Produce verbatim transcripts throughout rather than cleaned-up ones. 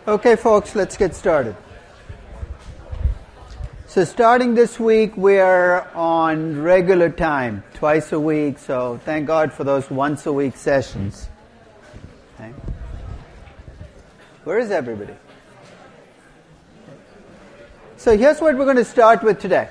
Okay, folks, let's get started. So starting this week, we're on regular time, twice a week, so thank God for those once a week sessions. Okay. Where is everybody? So here's what we're going to start with today.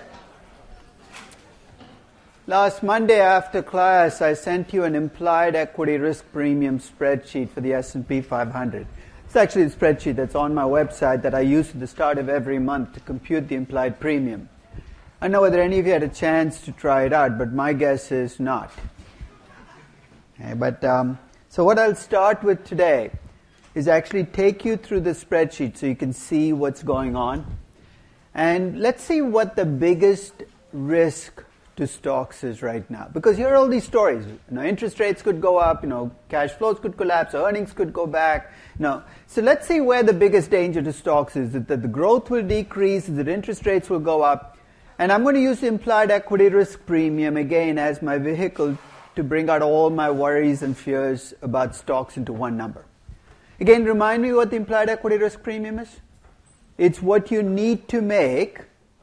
Last Monday after class, I sent you an implied equity risk premium spreadsheet for the S and P five hundred. It's actually the spreadsheet that's on my website that I use at the start of every month to compute the implied premium. I don't know whether any of you had a chance to try it out, but my guess is not. Okay, but um, so what I'll start with today is actually take you through the spreadsheet so you can see what's going on. And let's see what the biggest risk to stocks is right now. Because here are all these stories. You know, interest rates could go up, you know, cash flows could collapse, earnings could go back. You know. So let's see where the biggest danger to stocks is. That, that the growth will decrease, that interest rates will go up. And I'm going to use the implied equity risk premium again as my vehicle to bring out all my worries and fears about stocks into one number. Again, remind me what the implied equity risk premium is. It's what you need to make,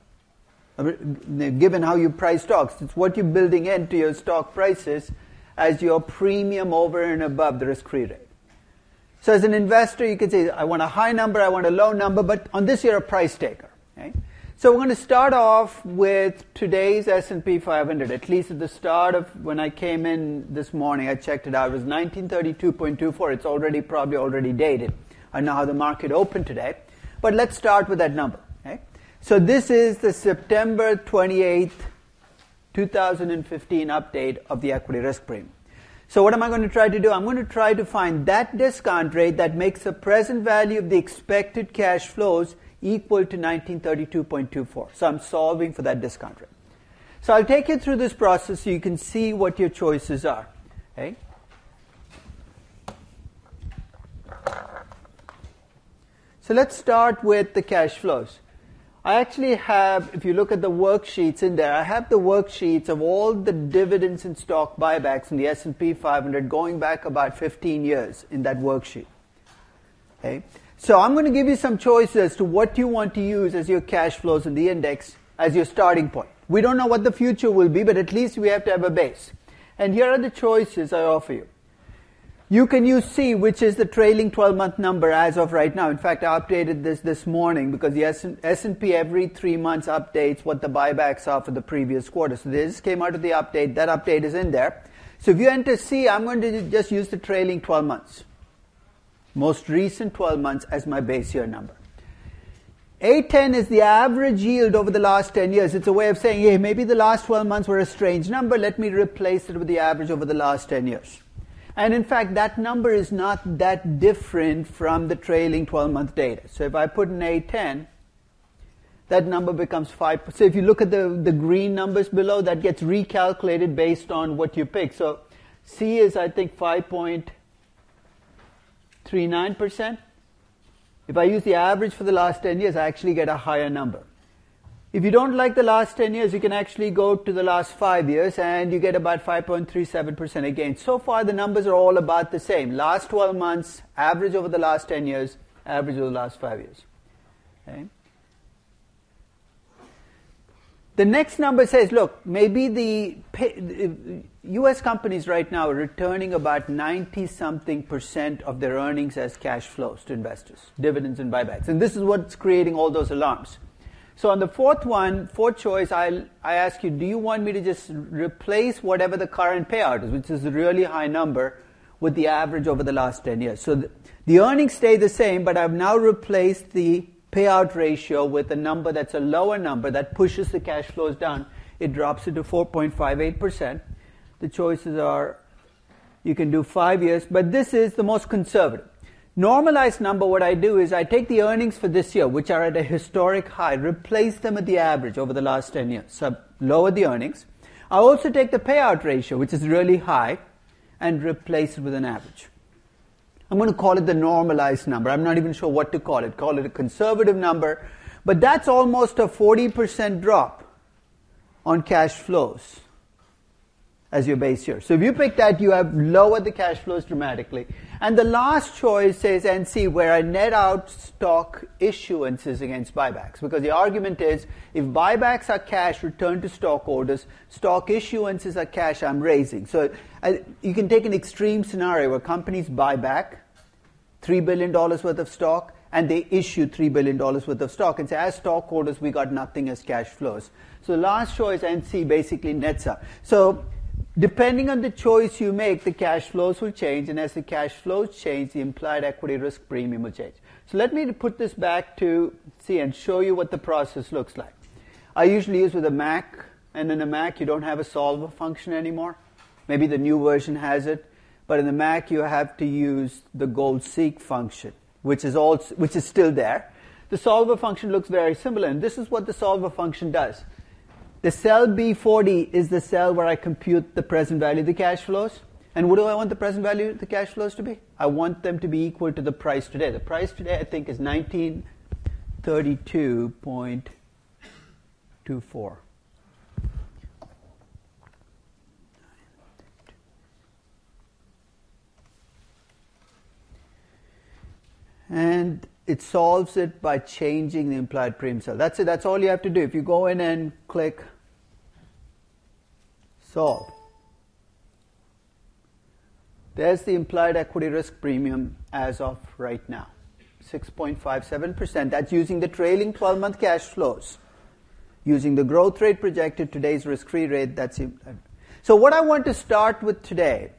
given how you price stocks. It's what you're building into your stock prices as your premium over and above the risk-free rate. So as an investor, you could say, I want a high number, I want a low number, but on this you're a price taker. Okay? So we're going to start off with today's S and P five hundred. At least at the start of when I came in this morning, I checked it out. It was nineteen thirty-two point two four. It's already probably already dated. I know how the market opened today. But let's start with that number. Okay? So this is the September twenty-eighth, two thousand fifteen update of the equity risk premium. So what am I going to try to do? I'm going to try to find that discount rate that makes the present value of the expected cash flows equal to nineteen thirty-two point two four. So I'm solving for that discount rate. So I'll take you through this process so you can see what your choices are. Okay? So let's start with the cash flows. I actually have, if you look at the worksheets in there, I have the worksheets of all the dividends and stock buybacks in the S and P five hundred going back about fifteen years in that worksheet. Okay? So I'm going to give you some choices as to what you want to use as your cash flows in the index as your starting point. We don't know what the future will be, but at least we have to have a base. And here are the choices I offer you. You can use C, which is the trailing twelve-month number as of right now. In fact, I updated this this morning because the S and P every three months updates what the buybacks are for the previous quarter. So this came out of the update. That update is in there. So if you enter C, I'm going to just use the trailing twelve months. Most recent twelve months as my base year number. A ten is the average yield over the last ten years. It's a way of saying, hey, maybe the last twelve months were a strange number. Let me replace it with the average over the last ten years. And in fact, that number is not that different from the trailing twelve-month data. So if I put in A ten, that number becomes five percent. So if you look at the, the green numbers below, that gets recalculated based on what you pick. So C is, I think, five point three nine percent. If I use the average for the last ten years, I actually get a higher number. If you don't like the last ten years, you can actually go to the last five years and you get about five point three seven percent again. So far, the numbers are all about the same. Last twelve months, average over the last ten years, average over the last five years. Okay. The next number says, look, maybe the pay, U S companies right now are returning about ninety-something percent of their earnings as cash flows to investors, dividends and buybacks. And this is what's creating all those alarms. So on the fourth one, fourth choice, I I ask you, do you want me to just replace whatever the current payout is, which is a really high number, with the average over the last ten years? So the, the earnings stay the same, but I've now replaced the payout ratio with a number that's a lower number that pushes the cash flows down. It drops it to four point five eight percent. The choices are, you can do five years, but this is the most conservative. Normalized number, what I do is I take the earnings for this year, which are at a historic high, replace them at the average over the last ten years. So lower the earnings. I also take the payout ratio, which is really high, and replace it with an average. I'm going to call it the normalized number. I'm not even sure what to call it. Call it a conservative number. But that's almost a forty percent drop on cash flows as your base year. So if you pick that, you have lowered the cash flows dramatically. And the last choice says N C, where I net out stock issuances against buybacks. Because the argument is, if buybacks are cash returned to stockholders, stock issuances are cash I'm raising. So uh, you can take an extreme scenario where companies buy back three billion dollars worth of stock, and they issue three billion dollars worth of stock, and say, as stockholders, we got nothing as cash flows. So the last choice, N C, basically nets out. So depending on the choice you make, the cash flows will change, and as the cash flows change, the implied equity risk premium will change. So let me put this back to see and show you what the process looks like. I usually use with a Mac, and in a Mac you don't have a solver function anymore. Maybe the new version has it, but in the Mac you have to use the goal-seek function, which is also, which is still there. The solver function looks very similar, and this is what the solver function does. The cell B forty is the cell where I compute the present value of the cash flows. And what do I want the present value of the cash flows to be? I want them to be equal to the price today. The price today, I think, is nineteen thirty-two point two four. And it solves it by changing the implied premium cell. That's it. That's all you have to do. If you go in and click solve, there's the implied equity risk premium as of right now, six point five seven percent. That's using the trailing twelve-month cash flows. Using the growth rate projected, today's risk-free rate. That's it. So what I want to start with today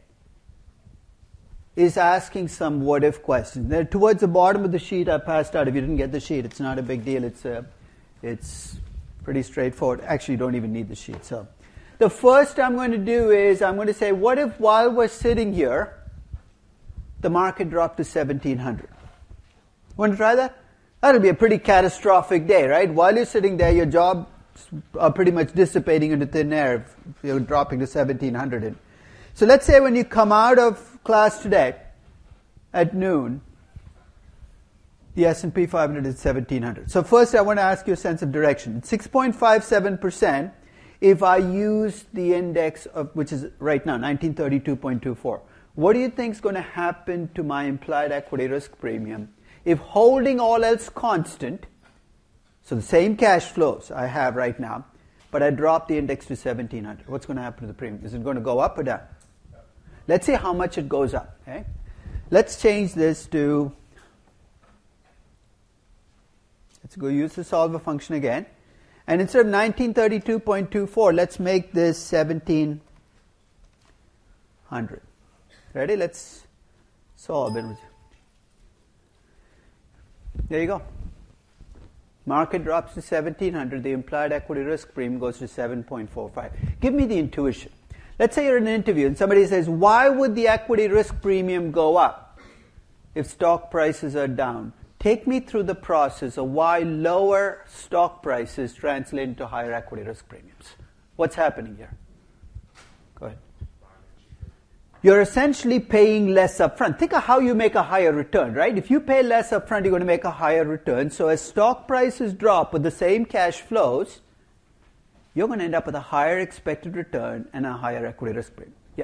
is asking some what-if questions. There, towards the bottom of the sheet, I passed out. If you didn't get the sheet, it's not a big deal. It's uh, it's pretty straightforward. Actually, you don't even need the sheet. So, the first I'm going to do is I'm going to say, what if while we're sitting here, the market dropped to seventeen hundred? Want to try that? That'll be a pretty catastrophic day, right? While you're sitting there, your jobs are pretty much dissipating into thin air if you're dropping to seventeen hundred. In. So let's say when you come out of class today at noon, the S and P five hundred is seventeen hundred. So first I want to ask you a sense of direction. It's six point five seven percent if I use the index of, which is right now nineteen thirty-two point two four. What do you think is going to happen to my implied equity risk premium if, holding all else constant, so the same cash flows I have right now, but I drop the index to seventeen hundred? What's going to happen to the premium? Is it going to go up or down? Let's see how much it goes up. Okay? Let's change this to, let's go use the solver function again. And instead of nineteen thirty-two point two four, let's make this seventeen hundred. Ready? Let's solve it. There you go. Market drops to seventeen hundred. The implied equity risk premium goes to seven point four five. Give me the intuition. Let's say you're in an interview and somebody says, why would the equity risk premium go up if stock prices are down? Take me through the process of why lower stock prices translate into higher equity risk premiums. What's happening here? Go ahead. You're essentially paying less upfront. Think of how you make a higher return, right? If you pay less upfront, you're going to make a higher return. So as stock prices drop with the same cash flows, you're going to end up with a higher expected return and a higher equity risk premium. Yeah.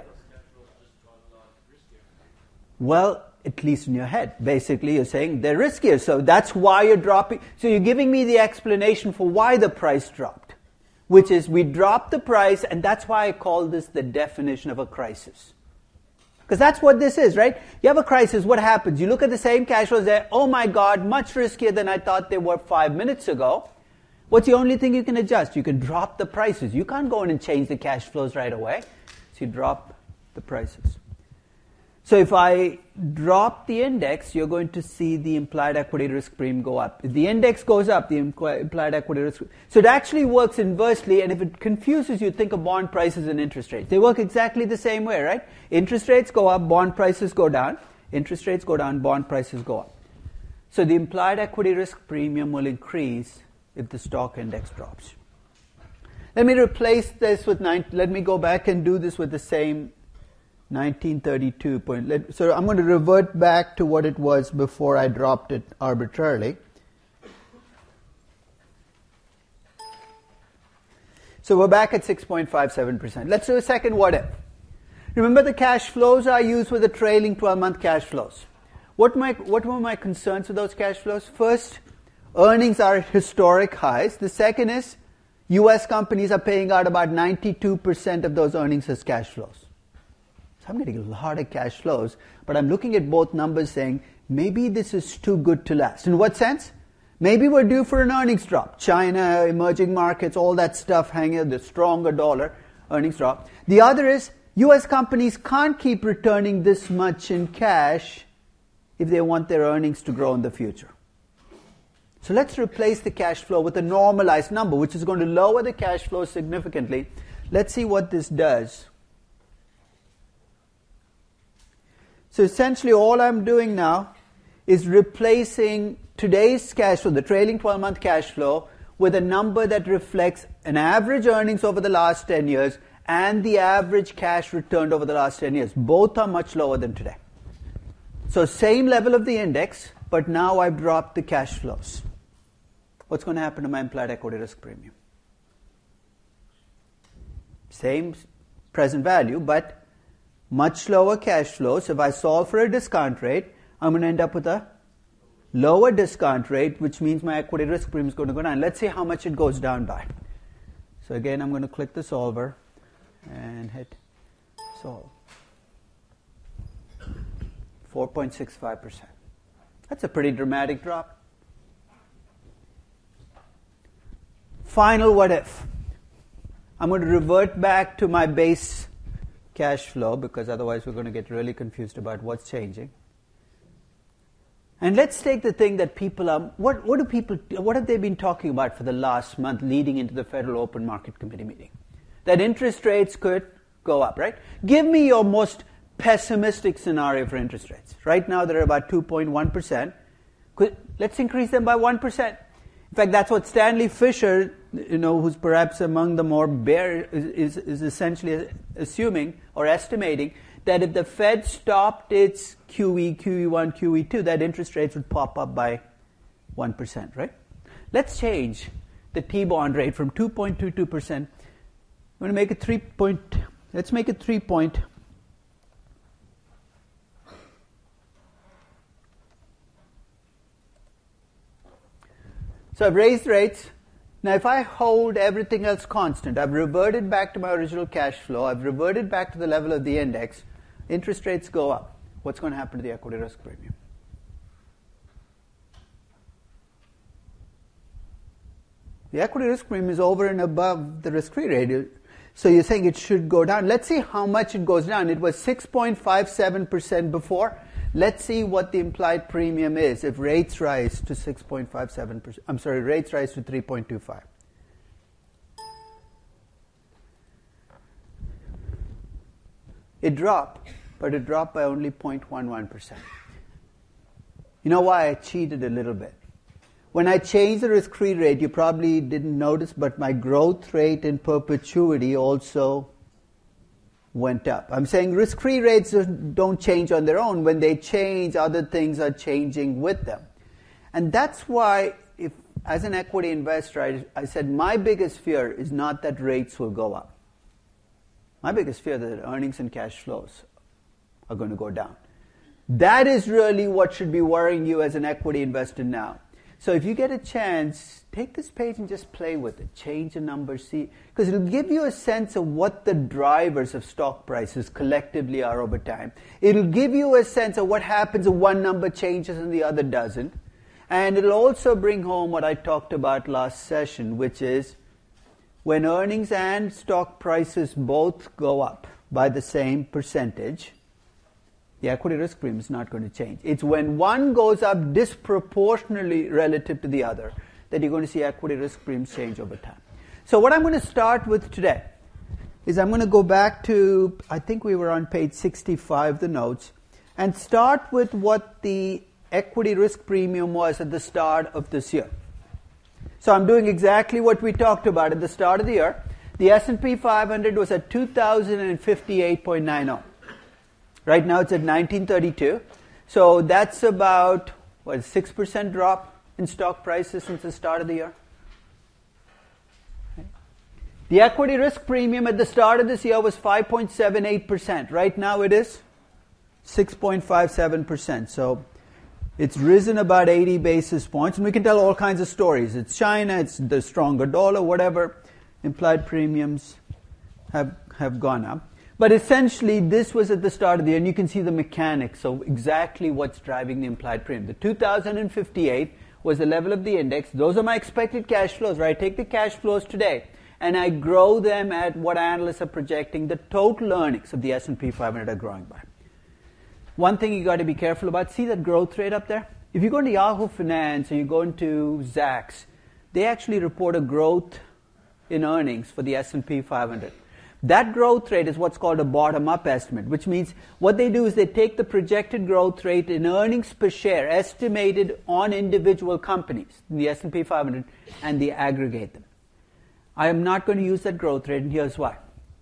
Well, at least in your head. Basically, you're saying they're riskier, so that's why you're dropping. So you're giving me the explanation for why the price dropped, which is we dropped the price, and that's why I call this the definition of a crisis. Because that's what this is, right? You have a crisis, what happens? You look at the same cash flows there, oh my God, much riskier than I thought they were five minutes ago. What's the only thing you can adjust? You can drop the prices. You can't go in and change the cash flows right away. So you drop the prices. So if I drop the index, you're going to see the implied equity risk premium go up. If the index goes up, the implied equity risk. So it actually works inversely, and if it confuses you, think of bond prices and interest rates. They work exactly the same way, right? Interest rates go up, bond prices go down. Interest rates go down, bond prices go up. So the implied equity risk premium will increase if the stock index drops. Let me replace this with nine. Let me go back and do this with the same nineteen thirty-two point. Let, so I'm going to revert back to what it was before I dropped it arbitrarily. So we're back at six point five seven percent. Let's do a second what if. Remember, the cash flows are used with the trailing twelve-month cash flows. What, my, what were my concerns with those cash flows? First, earnings are at historic highs. The second is U S companies are paying out about ninety-two percent of those earnings as cash flows. So I'm getting a lot of cash flows, but I'm looking at both numbers saying, maybe this is too good to last. In what sense? Maybe we're due for an earnings drop. China, emerging markets, all that stuff hanging, the stronger dollar, earnings drop. The other is U S companies can't keep returning this much in cash if they want their earnings to grow in the future. So let's replace the cash flow with a normalized number, which is going to lower the cash flow significantly. Let's see what this does. So essentially all I'm doing now is replacing today's cash flow, the trailing twelve-month cash flow, with a number that reflects an average earnings over the last ten years and the average cash returned over the last ten years. Both are much lower than today. So same level of the index, but now I've dropped the cash flows. What's going to happen to my implied equity risk premium? Same present value, but much lower cash flows. If I solve for a discount rate, I'm going to end up with a lower discount rate, which means my equity risk premium is going to go down. Let's see how much it goes down by. So again, I'm going to click the solver and hit solve. four point six five percent. That's a pretty dramatic drop. Final what if. I'm going to revert back to my base cash flow because otherwise we're going to get really confused about what's changing. And let's take the thing that people are, what, what do people, what have they been talking about for the last month leading into the Federal Open Market Committee meeting? That interest rates could go up, right? Give me your most pessimistic scenario for interest rates. Right now they're about two point one percent. Could, let's increase them by one percent. In fact, that's what Stanley Fischer, you know, who's perhaps among the more bear, is, is, is essentially assuming or estimating that if the Fed stopped its Q E, Q E one, Q E two, that interest rates would pop up by one percent, right? Let's change the T-bond rate from two point two two percent. I'm going to make it three point, let's make it three point. So I've raised rates. Now if I hold everything else constant, I've reverted back to my original cash flow, I've reverted back to the level of the index, interest rates go up. What's going to happen to the equity risk premium? The equity risk premium is over and above the risk-free rate. So you're saying it should go down. Let's see how much it goes down. It was six point five seven percent before. Let's see what the implied premium is if rates rise to six point five seven percent. I'm sorry, rates rise to three point two five. It dropped, but it dropped by only zero point one one percent. You know why? I cheated a little bit. When I changed the risk-free rate, you probably didn't notice, but my growth rate in perpetuity also went up. I'm saying risk-free rates don't change on their own. When they change, other things are changing with them. And that's why, if as an equity investor, I, I said my biggest fear is not that rates will go up. My biggest fear is that earnings and cash flows are going to go down. That is really what should be worrying you as an equity investor now. So if you get a chance, take this page and just play with it. Change a number, see, because it'll give you a sense of what the drivers of stock prices collectively are over time. It'll give you a sense of what happens if one number changes and the other doesn't. And it'll also bring home what I talked about last session, which is when earnings and stock prices both go up by the same percentage, the equity risk premium is not going to change. It's when one goes up disproportionately relative to the other that you're going to see equity risk premiums change over time. So what I'm going to start with today is I'm going to go back to, I think we were on page sixty-five, the notes, and start with what the equity risk premium was at the start of this year. So I'm doing exactly what we talked about at the start of the year. The S and P five hundred was at two thousand fifty-eight point nine zero. Right now it's at nineteen thirty-two. So that's about, what, six percent drop in stock prices since the start of the year? Okay. The equity risk premium at the start of this year was five point seven eight percent. Right now it is six point five seven percent. So it's risen about eighty basis points. And we can tell all kinds of stories. It's China, it's the stronger dollar, whatever. Implied premiums have, have gone up. But essentially, this was at the start of the year, and you can see the mechanics of exactly what's driving the implied premium. The two thousand fifty-eight was the level of the index. Those are my expected cash flows, right? I take the cash flows today, and I grow them at what analysts are projecting the total earnings of the S and P five hundred are growing by. One thing you got to be careful about, see that growth rate up there? If you go into Yahoo Finance or you go into Zacks, they actually report a growth in earnings for the S and P five hundred. That growth rate is what's called a bottom-up estimate, which means what they do is they take the projected growth rate in earnings per share estimated on individual companies in the S and P five hundred, and they aggregate them. I am not going to use that growth rate, and here's why.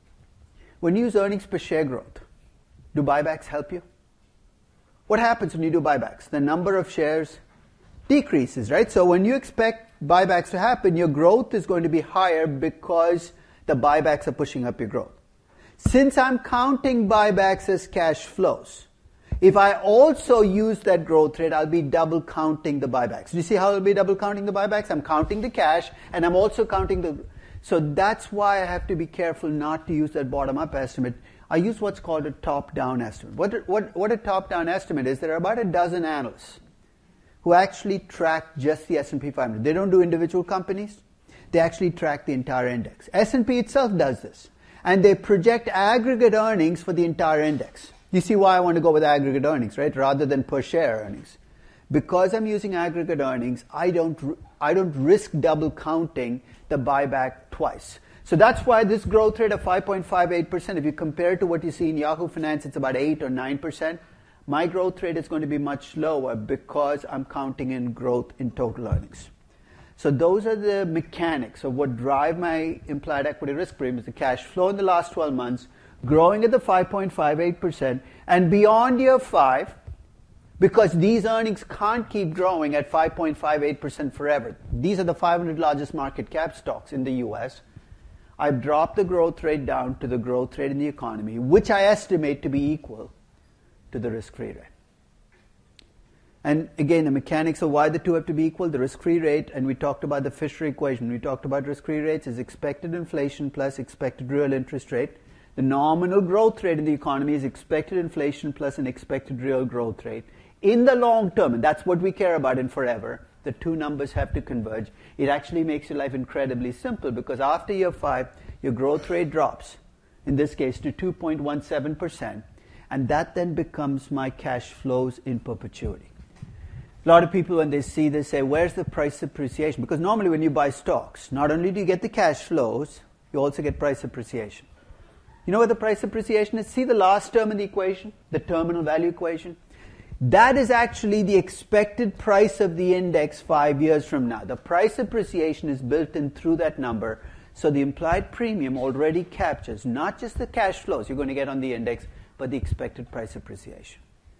When you use earnings per share growth, do buybacks help you? What happens when you do buybacks? The number of shares decreases, right? So when you expect buybacks to happen, your growth is going to be higher because the buybacks are pushing up your growth. Since I'm counting buybacks as cash flows, if I also use that growth rate, I'll be double counting the buybacks. Do you see how I'll be double counting the buybacks? I'm counting the cash, and I'm also counting the... So that's why I have to be careful not to use that bottom-up estimate. I use what's called a top-down estimate. What, what, what a top-down estimate is, there are about a dozen analysts who actually track just the S and P five hundred. They don't do individual companies. They actually track the entire index. S and P itself does this. And they project aggregate earnings for the entire index. You see why I want to go with aggregate earnings, right, rather than per share earnings. Because I'm using aggregate earnings, I don't, I don't risk double counting the buyback twice. So that's why this growth rate of five point five eight percent, if you compare it to what you see in Yahoo Finance, it's about eight or nine percent. My growth rate is going to be much lower because I'm counting in growth in total earnings. So those are the mechanics of what drive my implied equity risk premium, the cash flow in the last twelve months, growing at the five point five eight percent, and beyond year five, because these earnings can't keep growing at five point five eight percent forever. These are the five hundred largest market cap stocks in the U S. I've dropped the growth rate down to the growth rate in the economy, which I estimate to be equal to the risk-free rate. And again, the mechanics of why the two have to be equal, the risk-free rate, and we talked about the Fisher equation. We talked about risk-free rates as expected inflation plus expected real interest rate. The nominal growth rate in the economy is expected inflation plus an expected real growth rate. In the long term, and that's what we care about in forever, the two numbers have to converge. It actually makes your life incredibly simple because after year five, your growth rate drops, in this case to two point one seven percent, and that then becomes my cash flows in perpetuity. A lot of people, when they see this, say, where's the price appreciation? Because normally when you buy stocks, not only do you get the cash flows, you also get price appreciation. You know what the price appreciation is? See the last term in the equation, the terminal value equation? That is actually the expected price of the index five years from now. The price appreciation is built in through that number, so the implied premium already captures not just the cash flows you're going to get on the index, but the expected price appreciation.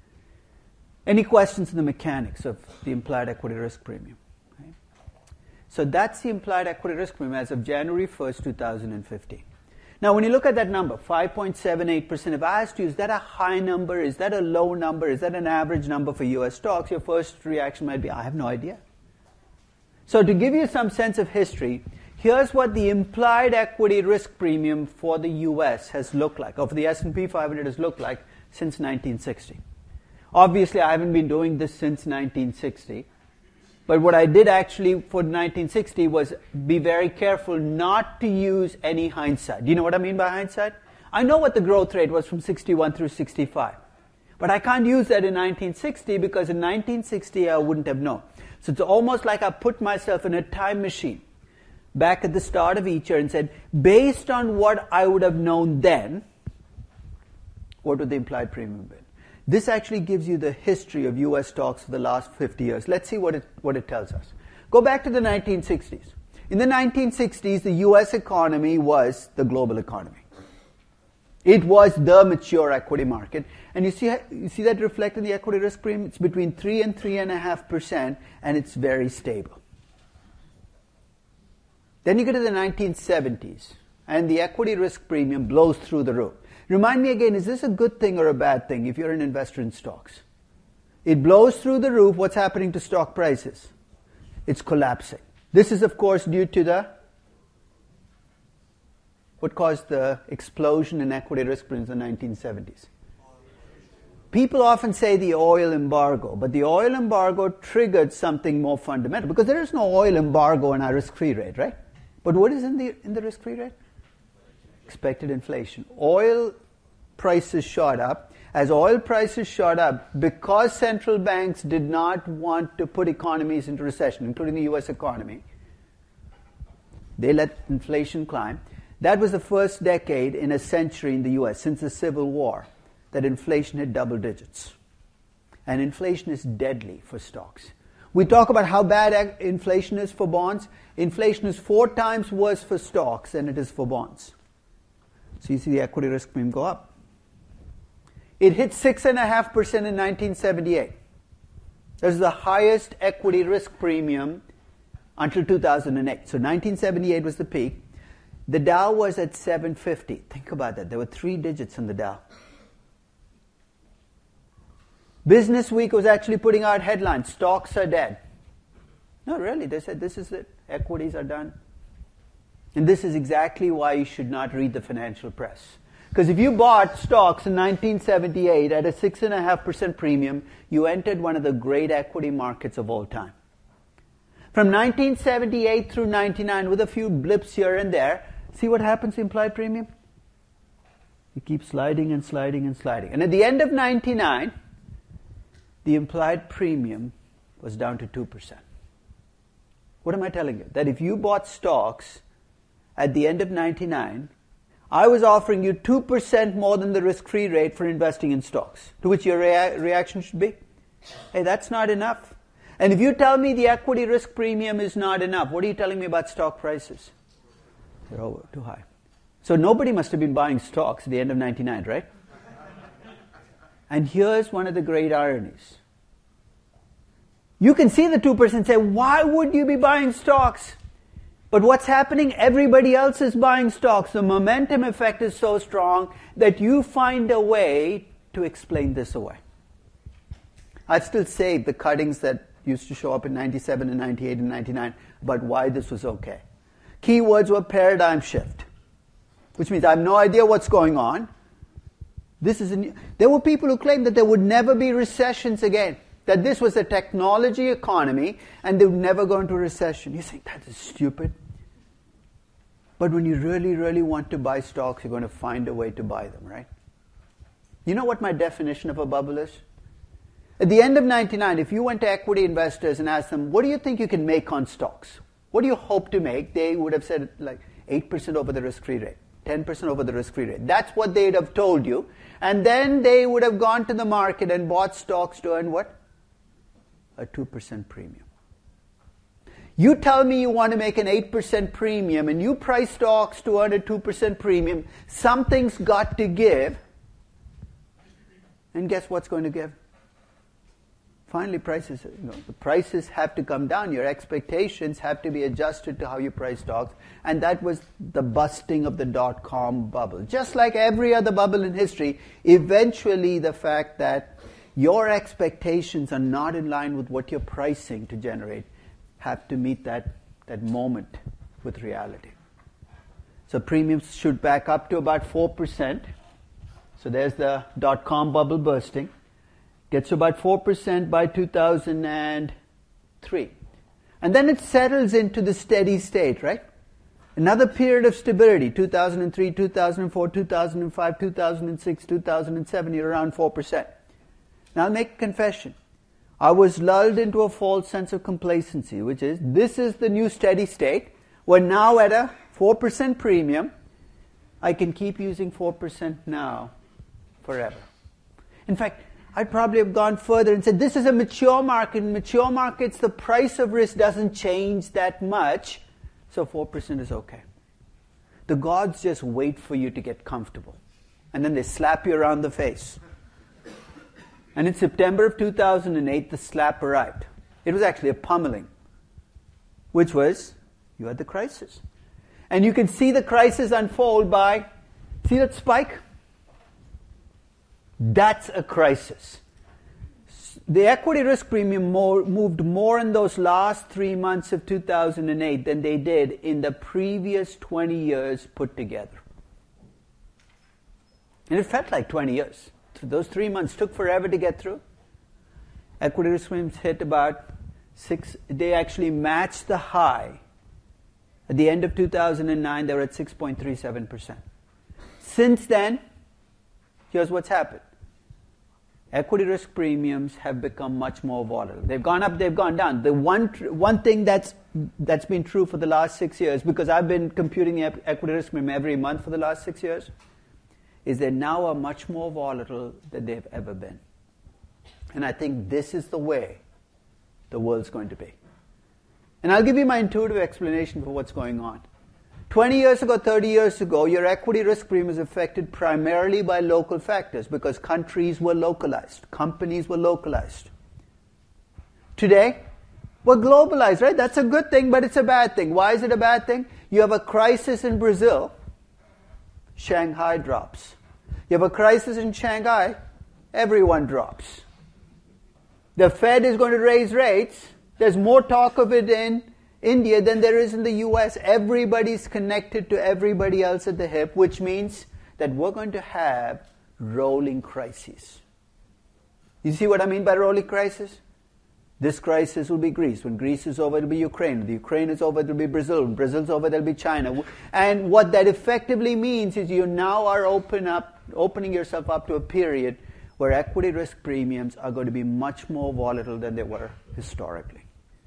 Any questions on the mechanics of the implied equity risk premium? Okay. So that's the implied equity risk premium as of January first, two thousand fifteen. Now when you look at that number, five point seven eight percent, if I asked you, is that a high number, is that a low number, is that an average number for U S stocks, your first reaction might be, I have no idea. So to give you some sense of history, here's what the implied equity risk premium for the U S has looked like, or for the S and P five hundred has looked like since nineteen sixty. Obviously, I haven't been doing this since nineteen sixty. But what I did actually for nineteen sixty was be very careful not to use any hindsight. Do you know what I mean by hindsight? I know what the growth rate was from sixty-one through sixty-five. But I can't use that in nineteen sixty because in nineteen sixty I wouldn't have known. So it's almost like I put myself in a time machine back at the start of each year and said, based on what I would have known then, what would the implied premium be? This actually gives you the history of U S stocks for the last fifty years. Let's see what it, what it tells us. Go back to the nineteen sixties. In the nineteen sixties, the U S economy was the global economy. It was the mature equity market. And you see, you see that reflected in the equity risk premium? It's between three and three point five percent, and it's very stable. Then you get to the nineteen seventies. and the equity risk premium blows through the roof. Remind me again, is this a good thing or a bad thing if you're an investor in stocks? It blows through the roof. What's happening to stock prices? It's collapsing. This is, of course, due to the, what caused the explosion in equity risk premiums in the nineteen seventies? People often say the oil embargo, but the oil embargo triggered something more fundamental, because there is no oil embargo in our risk-free rate, right? But what is in the in the risk-free rate? Expected inflation. Oil prices shot up. As oil prices shot up, because central banks did not want to put economies into recession, including the U S economy, they let inflation climb. That was the first decade in a century in the U S, since the Civil War, that inflation hit double digits. And inflation is deadly for stocks. We talk about how bad inflation is for bonds. Inflation is four times worse for stocks than it is for bonds. So you see the equity risk premium go up. It hit six point five percent in nineteen seventy-eight. That was the highest equity risk premium until two thousand eight. So nineteen seventy-eight was the peak. The Dow was at seven fifty. Think about that. There were three digits in the Dow. Business Week was actually putting out headlines, stocks are dead. No, really, they said this is it. Equities are done. And this is exactly why you should not read the financial press. Because if you bought stocks in nineteen seventy-eight at a six point five percent premium, you entered one of the great equity markets of all time. From nineteen seventy-eight through ninety-nine, with a few blips here and there, see what happens to implied premium? You keep sliding and sliding and sliding. And at the end of ninety-nine, the implied premium was down to two percent. What am I telling you? That if you bought stocks at the end of ninety-nine, I was offering you two percent more than the risk-free rate for investing in stocks. To which your rea- reaction should be, hey, that's not enough. And if you tell me the equity risk premium is not enough, what are you telling me about stock prices? They're over, too high. So nobody must have been buying stocks at the end of ninety-nine, right? And here's one of the great ironies. You can see the two percent and say, why would you be buying stocks? But what's happening? Everybody else is buying stocks. The momentum effect is so strong that you find a way to explain this away. I'd still say the cuttings that used to show up in ninety-seven and ninety-eight and ninety-nine about why this was okay. Keywords were paradigm shift, which means I have no idea what's going on. This is a new, there were people who claimed that there would never be recessions again, that this was a technology economy and they would never go into a recession. You think that is stupid. But when you really, really want to buy stocks, you're going to find a way to buy them, right? You know what my definition of a bubble is? At the end of ninety-nine, if you went to equity investors and asked them, what do you think you can make on stocks? What do you hope to make? They would have said like eight percent over the risk-free rate, ten percent over the risk-free rate. That's what they'd have told you. And then they would have gone to the market and bought stocks to earn what? A two percent premium. You tell me you want to make an eight percent premium and you price stocks to earn a two percent premium, something's got to give. And guess what's going to give? Finally, prices, you know, the prices have to come down. Your expectations have to be adjusted to how you price stocks. And that was the busting of the dot-com bubble. Just like every other bubble in history, eventually the fact that your expectations are not in line with what you're pricing to generate have to meet that, that moment with reality. So premiums shoot back up to about four percent. So there's the dot-com bubble bursting. Gets to about four percent by two thousand three. And then it settles into the steady state, right? Another period of stability, two thousand three, two thousand four, two thousand five, two thousand six, two thousand seven, you're around four percent. Now I'll make a confession. I was lulled into a false sense of complacency, which is, this is the new steady state. We're now at a four percent premium. I can keep using four percent now forever. In fact, I'd probably have gone further and said, this is a mature market. In mature markets, the price of risk doesn't change that much, so four percent is okay. The gods just wait for you to get comfortable, and then they slap you around the face. And in September of two thousand eight, the slap arrived. It was actually a pummeling, which was, you had the crisis. And you can see the crisis unfold by, see that spike? That's a crisis. The equity risk premium more, moved more in those last three months of two thousand eight than they did in the previous twenty years put together. And it felt like twenty years. Those three months took forever to get through. Equity risk premiums hit about six, they actually matched the high. At the end of two thousand nine, they were at six point three seven percent. Since then, here's what's happened. Equity risk premiums have become much more volatile. They've gone up, they've gone down. The one one thing that's that's been true for the last six years, because I've been computing the equity risk premium every month for the last six years, is they now are much more volatile than they've ever been. And I think this is the way the world's going to be. And I'll give you my intuitive explanation for what's going on. twenty years ago, thirty years ago, your equity risk premium was affected primarily by local factors because countries were localized, companies were localized. Today, we're globalized, right? That's a good thing, but it's a bad thing. Why is it a bad thing? You have a crisis in Brazil, Shanghai drops. You have a crisis in Shanghai, everyone drops. The Fed is going to raise rates. There's more talk of it in India than there is in the U S. Everybody's connected to everybody else at the hip, which means that we're going to have rolling crises. You see what I mean by rolling crisis? This crisis will be Greece. When Greece is over, it'll be Ukraine. When the Ukraine is over, it'll be Brazil. When Brazil's over, there'll be China. And what that effectively means is you now are open up, opening yourself up to a period where equity risk premiums are going to be much more volatile than they were historically.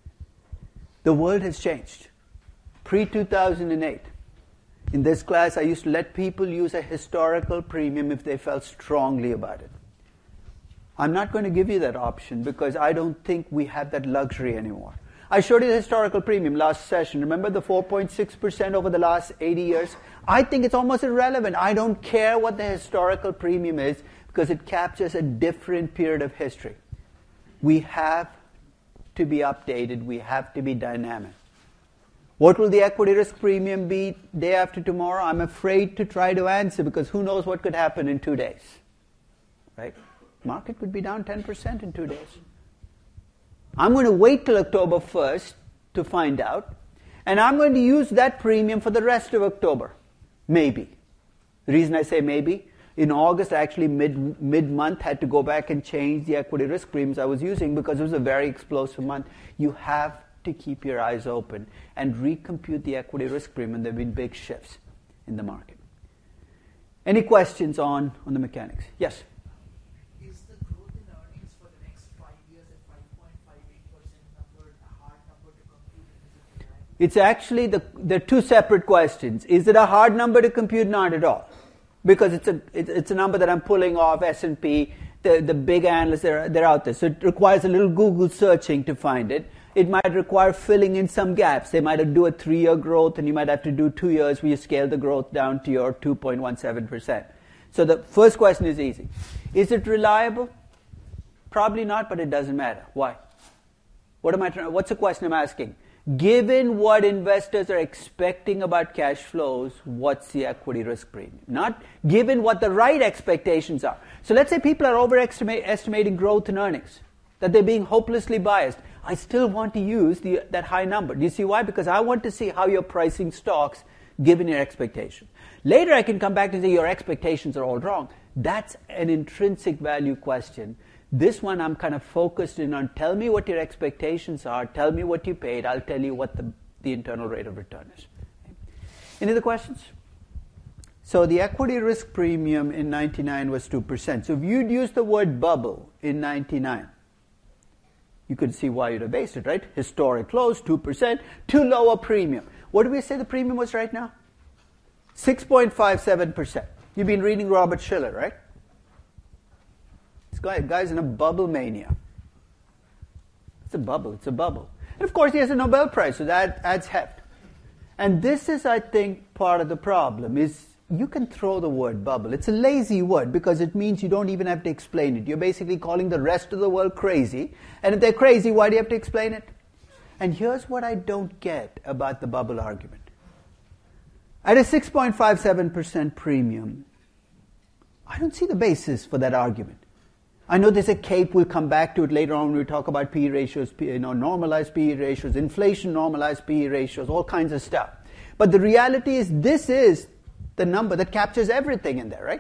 The world has changed. pre two thousand eight, in this class, I used to let people use a historical premium if they felt strongly about it. I'm not going to give you that option because I don't think we have that luxury anymore. I showed you the historical premium last session. Remember the four point six percent over the last eighty years? I think it's almost irrelevant. I don't care what the historical premium is because it captures a different period of history. We have to be updated. We have to be dynamic. What will the equity risk premium be day after tomorrow? I'm afraid to try to answer because who knows what could happen in two days. Right? Market could be down ten percent in two days. I'm going to wait till October first to find out, and I'm going to use that premium for the rest of October. Maybe. The reason I say maybe, in August, I actually mid, mid-month had to go back and change the equity risk premiums I was using because it was a very explosive month. You have to keep your eyes open and recompute the equity risk premium. There have been big shifts in the market. Any questions on, on the mechanics? Yes? Is the growth in earnings for the next five years at five point five eight percent number a hard number to compute? Is it right? It's actually, the, they're two separate questions. Is it a hard number to compute? Not at all. Because it's a it's a number that I'm pulling off S and P, the, the big analysts, they're, they're out there. So it requires a little Google searching to find it. It might require filling in some gaps. They might do a three-year growth, and you might have to do two years where you scale the growth down to your two point one seven percent. So the first question is easy. Is it reliable? Probably not, but it doesn't matter. Why? What am I trying? What's the question I'm asking? Given what investors are expecting about cash flows, what's the equity risk premium? Not given what the right expectations are. So let's say people are overestimating growth in earnings, that they're being hopelessly biased. I still want to use the, that high number. Do you see why? Because I want to see how you're pricing stocks given your expectation. Later I can come back and say your expectations are all wrong. That's an intrinsic value question. This one I'm kind of focused in on, tell me what your expectations are, tell me what you paid, I'll tell you what the, the internal rate of return is. Any other questions? So the equity risk premium in ninety-nine was two percent. So if you'd used the word bubble in ninety-nine, you could see why you'd have based it, right? Historic lows, two percent, too low a premium. What do we say the premium was right now? six point five seven percent. You've been reading Robert Shiller, right? This guy, guy's in a bubble mania. It's a bubble, it's a bubble. And of course he has a Nobel Prize, so that adds heft. And this is, I think, part of the problem, is you can throw the word bubble. It's a lazy word because it means you don't even have to explain it. You're basically calling the rest of the world crazy. And if they're crazy, why do you have to explain it? And here's what I don't get about the bubble argument. At a six point five seven percent premium, I don't see the basis for that argument. I know there's a cape, we'll come back to it later on when we talk about P E ratios, you know, normalized P E ratios, inflation normalized P E ratios, all kinds of stuff. But the reality is this is the number that captures everything in there, right?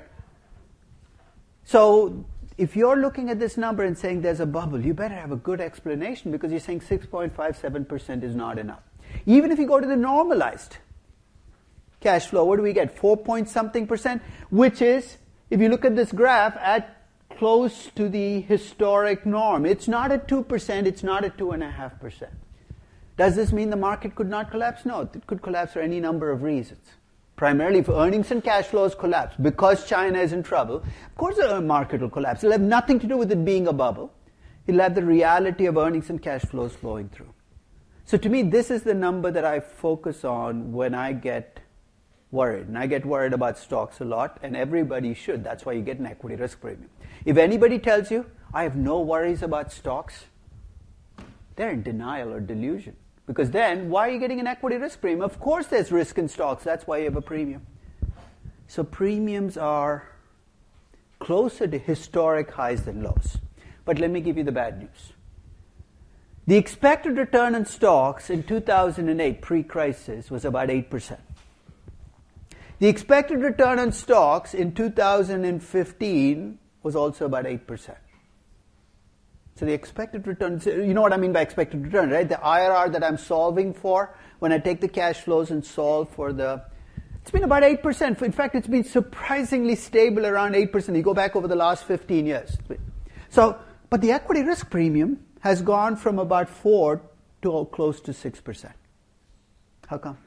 So if you're looking at this number and saying there's a bubble, you better have a good explanation because you're saying six point five seven percent is not enough. Even if you go to the normalized cash flow, what do we get? Four point something percent, which is, if you look at this graph, at close to the historic norm. It's not at two percent, it's not at two point five percent. Does this mean the market could not collapse? No, it could collapse for any number of reasons. Primarily if earnings and cash flows collapse because China is in trouble, of course the market will collapse. It'll have nothing to do with it being a bubble. It'll have the reality of earnings and cash flows flowing through. So to me, this is the number that I focus on when I get worried. And I get worried about stocks a lot, and everybody should. That's why you get an equity risk premium. If anybody tells you, I have no worries about stocks, they're in denial or delusion. Because then, why are you getting an equity risk premium? Of course there's risk in stocks. That's why you have a premium. So premiums are closer to historic highs than lows. But let me give you the bad news. The expected return on stocks in two thousand eight, pre-crisis, was about eight percent. The expected return on stocks in two thousand fifteen was also about eight percent. So the expected return, you know what I mean by expected return, right? The I R R that I'm solving for when I take the cash flows and solve for the, it's been about eight percent. In fact, it's been surprisingly stable around eight percent. You go back over the last fifteen years. So, but the equity risk premium has gone from about four to close to six percent. How come?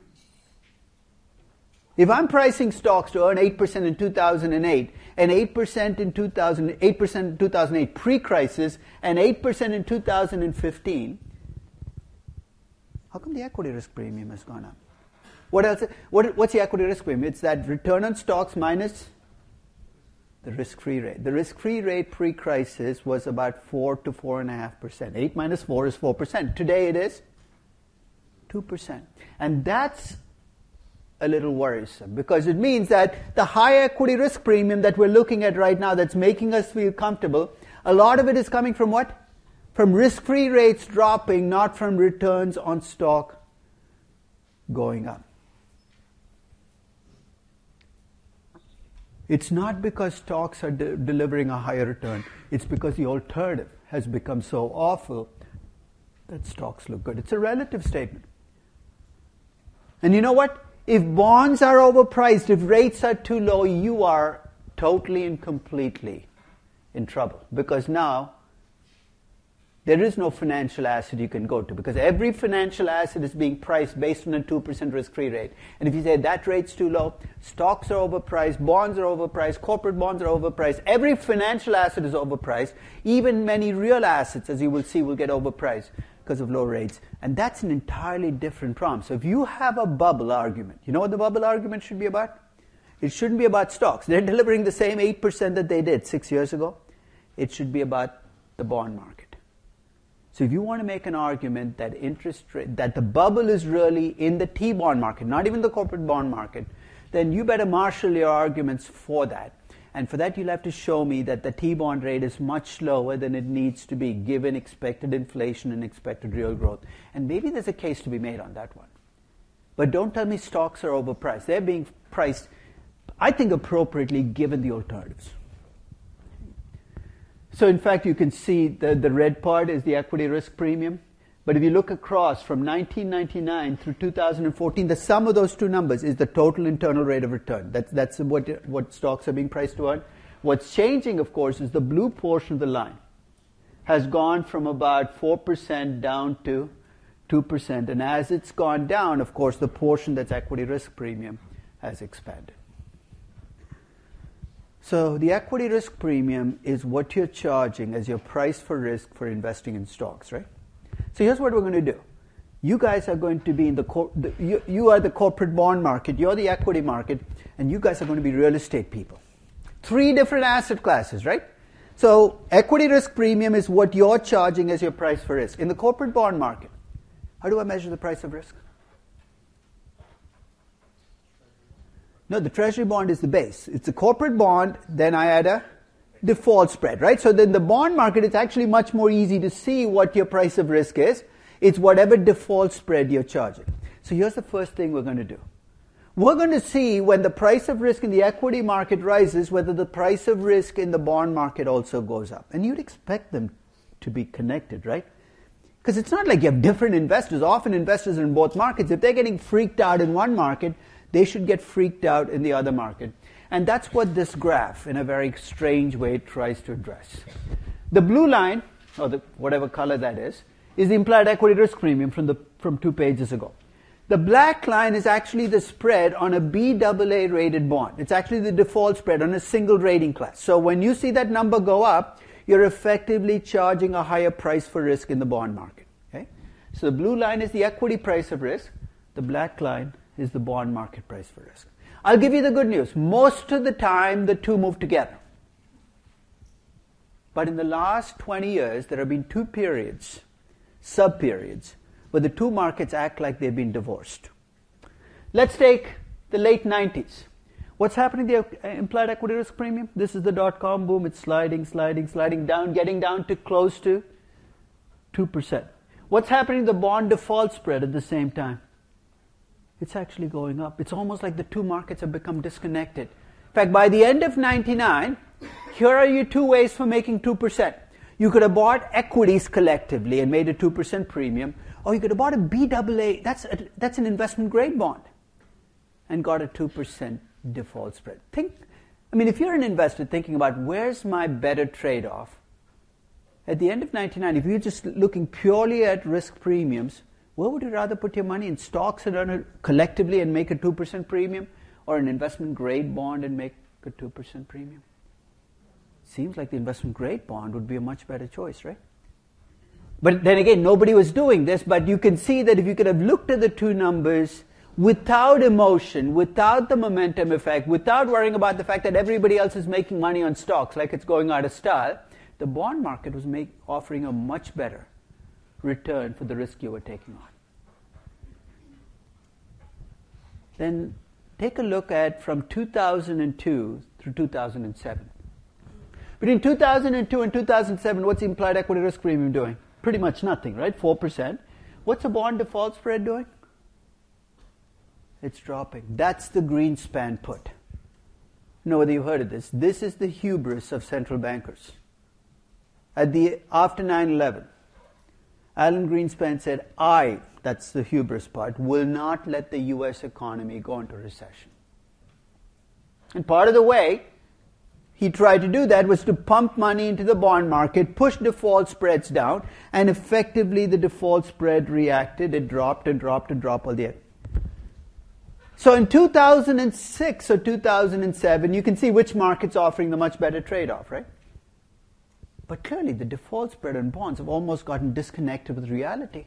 If I'm pricing stocks to earn eight percent in two thousand eight, and eight percent in two thousand, eight percent in two thousand eight pre-crisis, and eight percent in two thousand fifteen, how come the equity risk premium has gone up? What else? What, what's the equity risk premium? It's that return on stocks minus the risk-free rate. The risk-free rate pre-crisis was about four to four point five percent. eight minus four is four percent. Today it is two percent. And that's a little worrisome because it means that the high equity risk premium that we're looking at right now that's making us feel comfortable, a lot of it is coming from what? From risk-free rates dropping, not from returns on stock going up. It's not because stocks are de- delivering a higher return. It's because the alternative has become so awful that stocks look good. It's a relative statement. And you know what? If bonds are overpriced, if rates are too low, you are totally and completely in trouble. Because now, there is no financial asset you can go to. Because every financial asset is being priced based on a two percent risk-free rate. And if you say that rate's too low, stocks are overpriced, bonds are overpriced, corporate bonds are overpriced. Every financial asset is overpriced. Even many real assets, as you will see, will get overpriced because of low rates. And that's an entirely different problem. So if you have a bubble argument, you know what the bubble argument should be about? It shouldn't be about stocks. They're delivering the same eight percent that they did six years ago. It should be about the bond market. So if you want to make an argument that interest rate, that the bubble is really in the T-bond market, not even the corporate bond market, then you better marshal your arguments for that. And for that, you'll have to show me that the T-bond rate is much lower than it needs to be given expected inflation and expected real growth. And maybe there's a case to be made on that one. But don't tell me stocks are overpriced. They're being priced, I think, appropriately given the alternatives. So in fact, you can see the, the red part is the equity risk premium. But if you look across from nineteen ninety-nine through two thousand fourteen, the sum of those two numbers is the total internal rate of return. That's, that's what, what stocks are being priced to earn. What's changing, of course, is the blue portion of the line has gone from about four percent down to two percent. And as it's gone down, of course, the portion that's equity risk premium has expanded. So the equity risk premium is what you're charging as your price for risk for investing in stocks, right? So here's what we're going to do. You guys are going to be in the, cor- the you, you are the corporate bond market, you're the equity market, and you guys are going to be real estate people. Three different asset classes, right? So equity risk premium is what you're charging as your price for risk. In the corporate bond market, how do I measure the price of risk? No, the treasury bond is the base. It's a corporate bond, then I add a default spread, right? So then the bond market, it's actually much more easy to see what your price of risk is. It's whatever default spread you're charging. So here's the first thing we're going to do. We're going to see when the price of risk in the equity market rises, whether the price of risk in the bond market also goes up. And you'd expect them to be connected, right? Because it's not like you have different investors. Often investors are in both markets. If they're getting freaked out in one market, they should get freaked out in the other market. And that's what this graph, in a very strange way, tries to address. The blue line, or the, whatever color that is, is the implied equity risk premium from the from two pages ago. The black line is actually the spread on a B double A rated bond. It's actually the default spread on a single rating class. So when you see that number go up, you're effectively charging a higher price for risk in the bond market. Okay? So the blue line is the equity price of risk. The black line is the bond market price for risk. I'll give you the good news. Most of the time, the two move together. But in the last twenty years, there have been two periods, sub-periods, where the two markets act like they've been divorced. Let's take the late nineties. What's happening to the implied equity risk premium? This is the dot-com boom. It's sliding, sliding, sliding down, getting down to close to two percent. What's happening to the bond default spread at the same time? It's actually going up. It's almost like the two markets have become disconnected. In fact, by the end of ninety-nine, here are your two ways for making two percent. You could have bought equities collectively and made a two percent premium, or you could have bought a B double A, that's, a, that's an investment grade bond, and got a two percent default spread. Think, I mean, if you're an investor thinking about where's my better trade-off, at the end of ninety-nine, if you're just looking purely at risk premiums, where would you rather put your money? In stocks and earn it collectively and make a two percent premium, or an investment grade bond and make a two percent premium? Seems like the investment grade bond would be a much better choice, right? But then again, nobody was doing this, but you can see that if you could have looked at the two numbers without emotion, without the momentum effect, without worrying about the fact that everybody else is making money on stocks like it's going out of style, the bond market was make, offering a much better return for the risk you were taking on. Then take a look at from two thousand two through two thousand seven. Between two thousand two and two thousand seven, what's the implied equity risk premium doing? Pretty much nothing, right? four percent. What's the bond default spread doing? It's dropping. That's the Greenspan put. You know whether you've heard of this. This is the hubris of central bankers. At the after nine eleven, Alan Greenspan said, I, that's the hubris part, will not let the U S economy go into recession. And part of the way he tried to do that was to pump money into the bond market, push default spreads down, and effectively the default spread reacted. It dropped and dropped and dropped all the way. So in two thousand six or two thousand seven, you can see which market's offering the much better trade-off, right? But clearly the default spread on bonds have almost gotten disconnected with reality.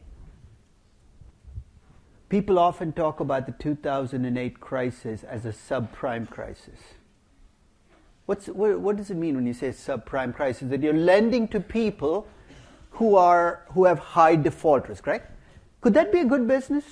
People often talk about the two thousand eight crisis as a subprime crisis. What's, what, what does it mean when you say subprime crisis? That you're lending to people who are who have high default risk, right? Could that be a good business?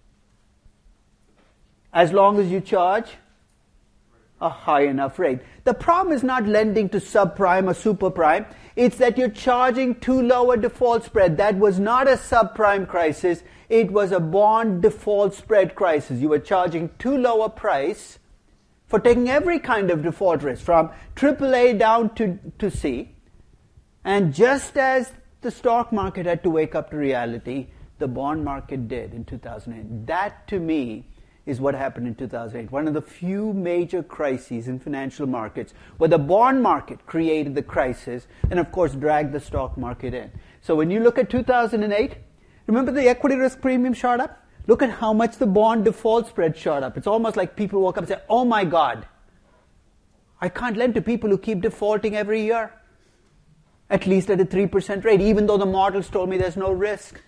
As long as you charge a high enough rate. The problem is not lending to subprime or superprime. It's that you're charging too low a default spread. That was not a subprime crisis. It was a bond default spread crisis. You were charging too low a price for taking every kind of default risk, from triple A down to, to C. And just as the stock market had to wake up to reality, the bond market did in two thousand eight. That, to me, is what happened in two thousand eight. One of the few major crises in financial markets where the bond market created the crisis and, of course, dragged the stock market in. So when you look at two thousand eight, remember the equity risk premium shot up? Look at how much the bond default spread shot up. It's almost like people woke up and said, oh my God, I can't lend to people who keep defaulting every year, at least at a three percent rate, even though the models told me there's no risk.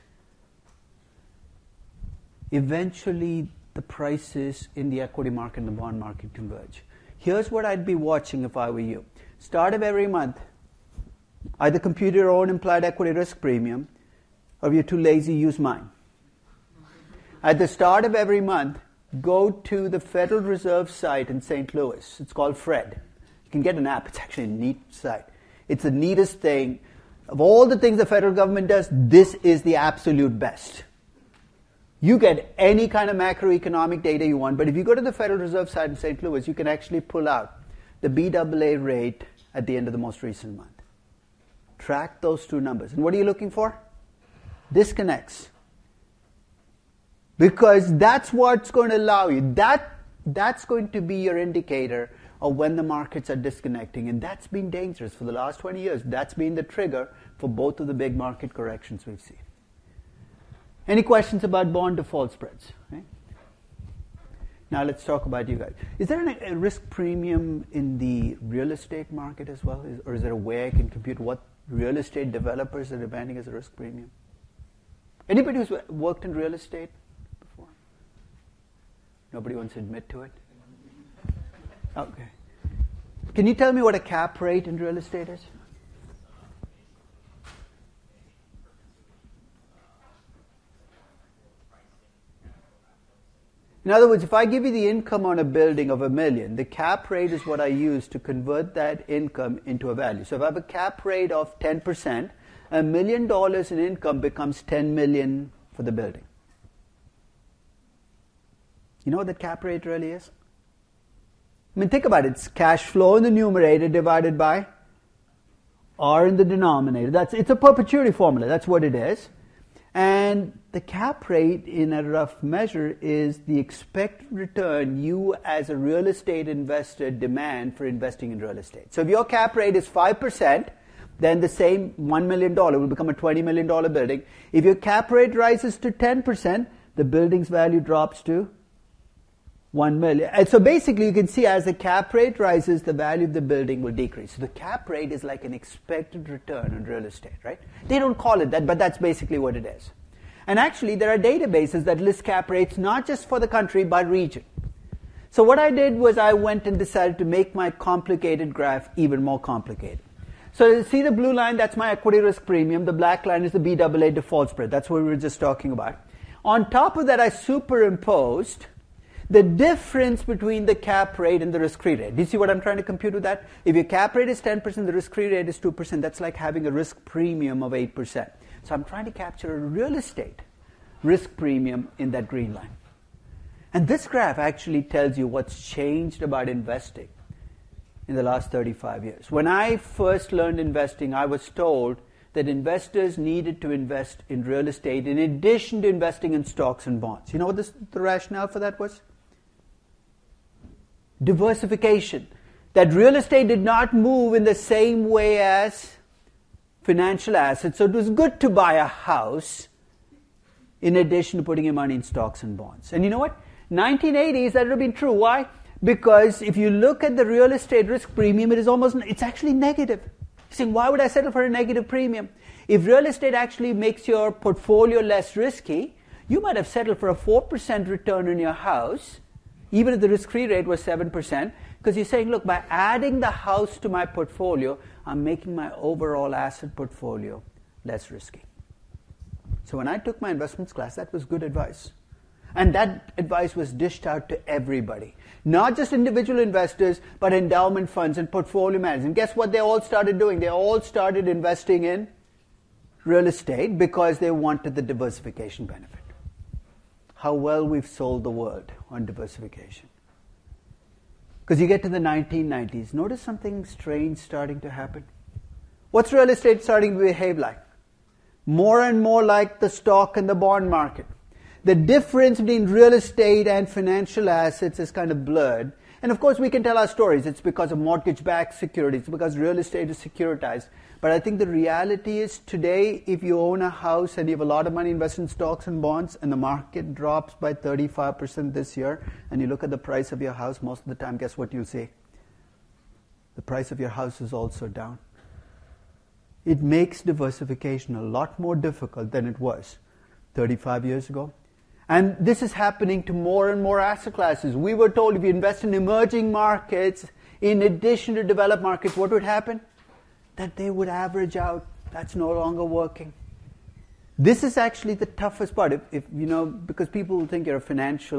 Eventually, the prices in the equity market and the bond market converge. Here's what I'd be watching if I were you. Start of every month, either compute your own implied equity risk premium, or if you're too lazy, use mine. At the start of every month, go to the Federal Reserve site in Saint Louis. It's called Fred. You can get an app. It's actually a neat site. It's the neatest thing. Of all the things the federal government does, this is the absolute best. You get any kind of macroeconomic data you want, but if you go to the Federal Reserve site in Saint Louis, you can actually pull out the B double A rate at the end of the most recent month. Track those two numbers. And what are you looking for? Disconnects. Because that's what's going to allow you. That, that's going to be your indicator of when the markets are disconnecting. And that's been dangerous for the last twenty years. That's been the trigger for both of the big market corrections we've seen. Any questions about bond default spreads? Right? Now let's talk about you guys. Is there an, a risk premium in the real estate market as well? Is, or is there a way I can compute what real estate developers are demanding as a risk premium? Anybody who's worked in real estate before? Nobody wants to admit to it? Okay. Can you tell me what a cap rate in real estate is? In other words, if I give you the income on a building of a million, the cap rate is what I use to convert that income into a value. So if I have a cap rate of ten percent, a million dollars in income becomes ten million for the building. You know what that cap rate really is? I mean, think about it. It's cash flow in the numerator divided by R in the denominator. That's, it's a perpetuity formula. That's what it is. And the cap rate, in a rough measure, is the expected return you as a real estate investor demand for investing in real estate. So if your cap rate is five percent, then the same one million dollars will become a twenty million dollars building. If your cap rate rises to ten percent, the building's value drops to one million dollars. And so basically you can see as the cap rate rises, the value of the building will decrease. So the cap rate is like an expected return on real estate, right? They don't call it that, but that's basically what it is. And actually there are databases that list cap rates not just for the country, but region. So what I did was I went and decided to make my complicated graph even more complicated. So see the blue line, that's my equity risk premium. The black line is the B double A default spread. That's what we were just talking about. On top of that, I superimposed the difference between the cap rate and the risk-free rate. Do you see what I'm trying to compute with that? If your cap rate is ten percent, the risk-free rate is two percent. That's like having a risk premium of eight percent. So I'm trying to capture a real estate risk premium in that green line. And this graph actually tells you what's changed about investing in the last thirty-five years. When I first learned investing, I was told that investors needed to invest in real estate in addition to investing in stocks and bonds. You know what this, the rationale for that was? Diversification. That real estate did not move in the same way as financial assets. So it was good to buy a house in addition to putting your money in stocks and bonds. And you know what? nineteen eighties, that would have been true. Why? Because if you look at the real estate risk premium, it is almost, it's actually negative. You're saying, why would I settle for a negative premium? If real estate actually makes your portfolio less risky, you might have settled for a four percent return on your house, even if the risk-free rate was seven percent, because you're saying, look, by adding the house to my portfolio, I'm making my overall asset portfolio less risky. So when I took my investments class, that was good advice. And that advice was dished out to everybody. Not just individual investors, but endowment funds and portfolio managers. And guess what they all started doing? They all started investing in real estate because they wanted the diversification benefit. How well we've sold the world on diversification. Because you get to the nineteen nineties, notice something strange starting to happen. What's real estate starting to behave like? More and more like the stock and the bond market. The difference between real estate and financial assets is kind of blurred. And of course we can tell our stories. It's because of mortgage-backed securities, because real estate is securitized. But I think the reality is today, if you own a house and you have a lot of money invested in stocks and bonds and the market drops by thirty-five percent this year, and you look at the price of your house, most of the time, guess what you'll see? The price of your house is also down. It makes diversification a lot more difficult than it was thirty-five years ago. And this is happening to more and more asset classes. We were told if you invest in emerging markets, in addition to developed markets, what would happen? That they would average out. That's no longer working. This is actually the toughest part. If, if you know, because people think you're a financial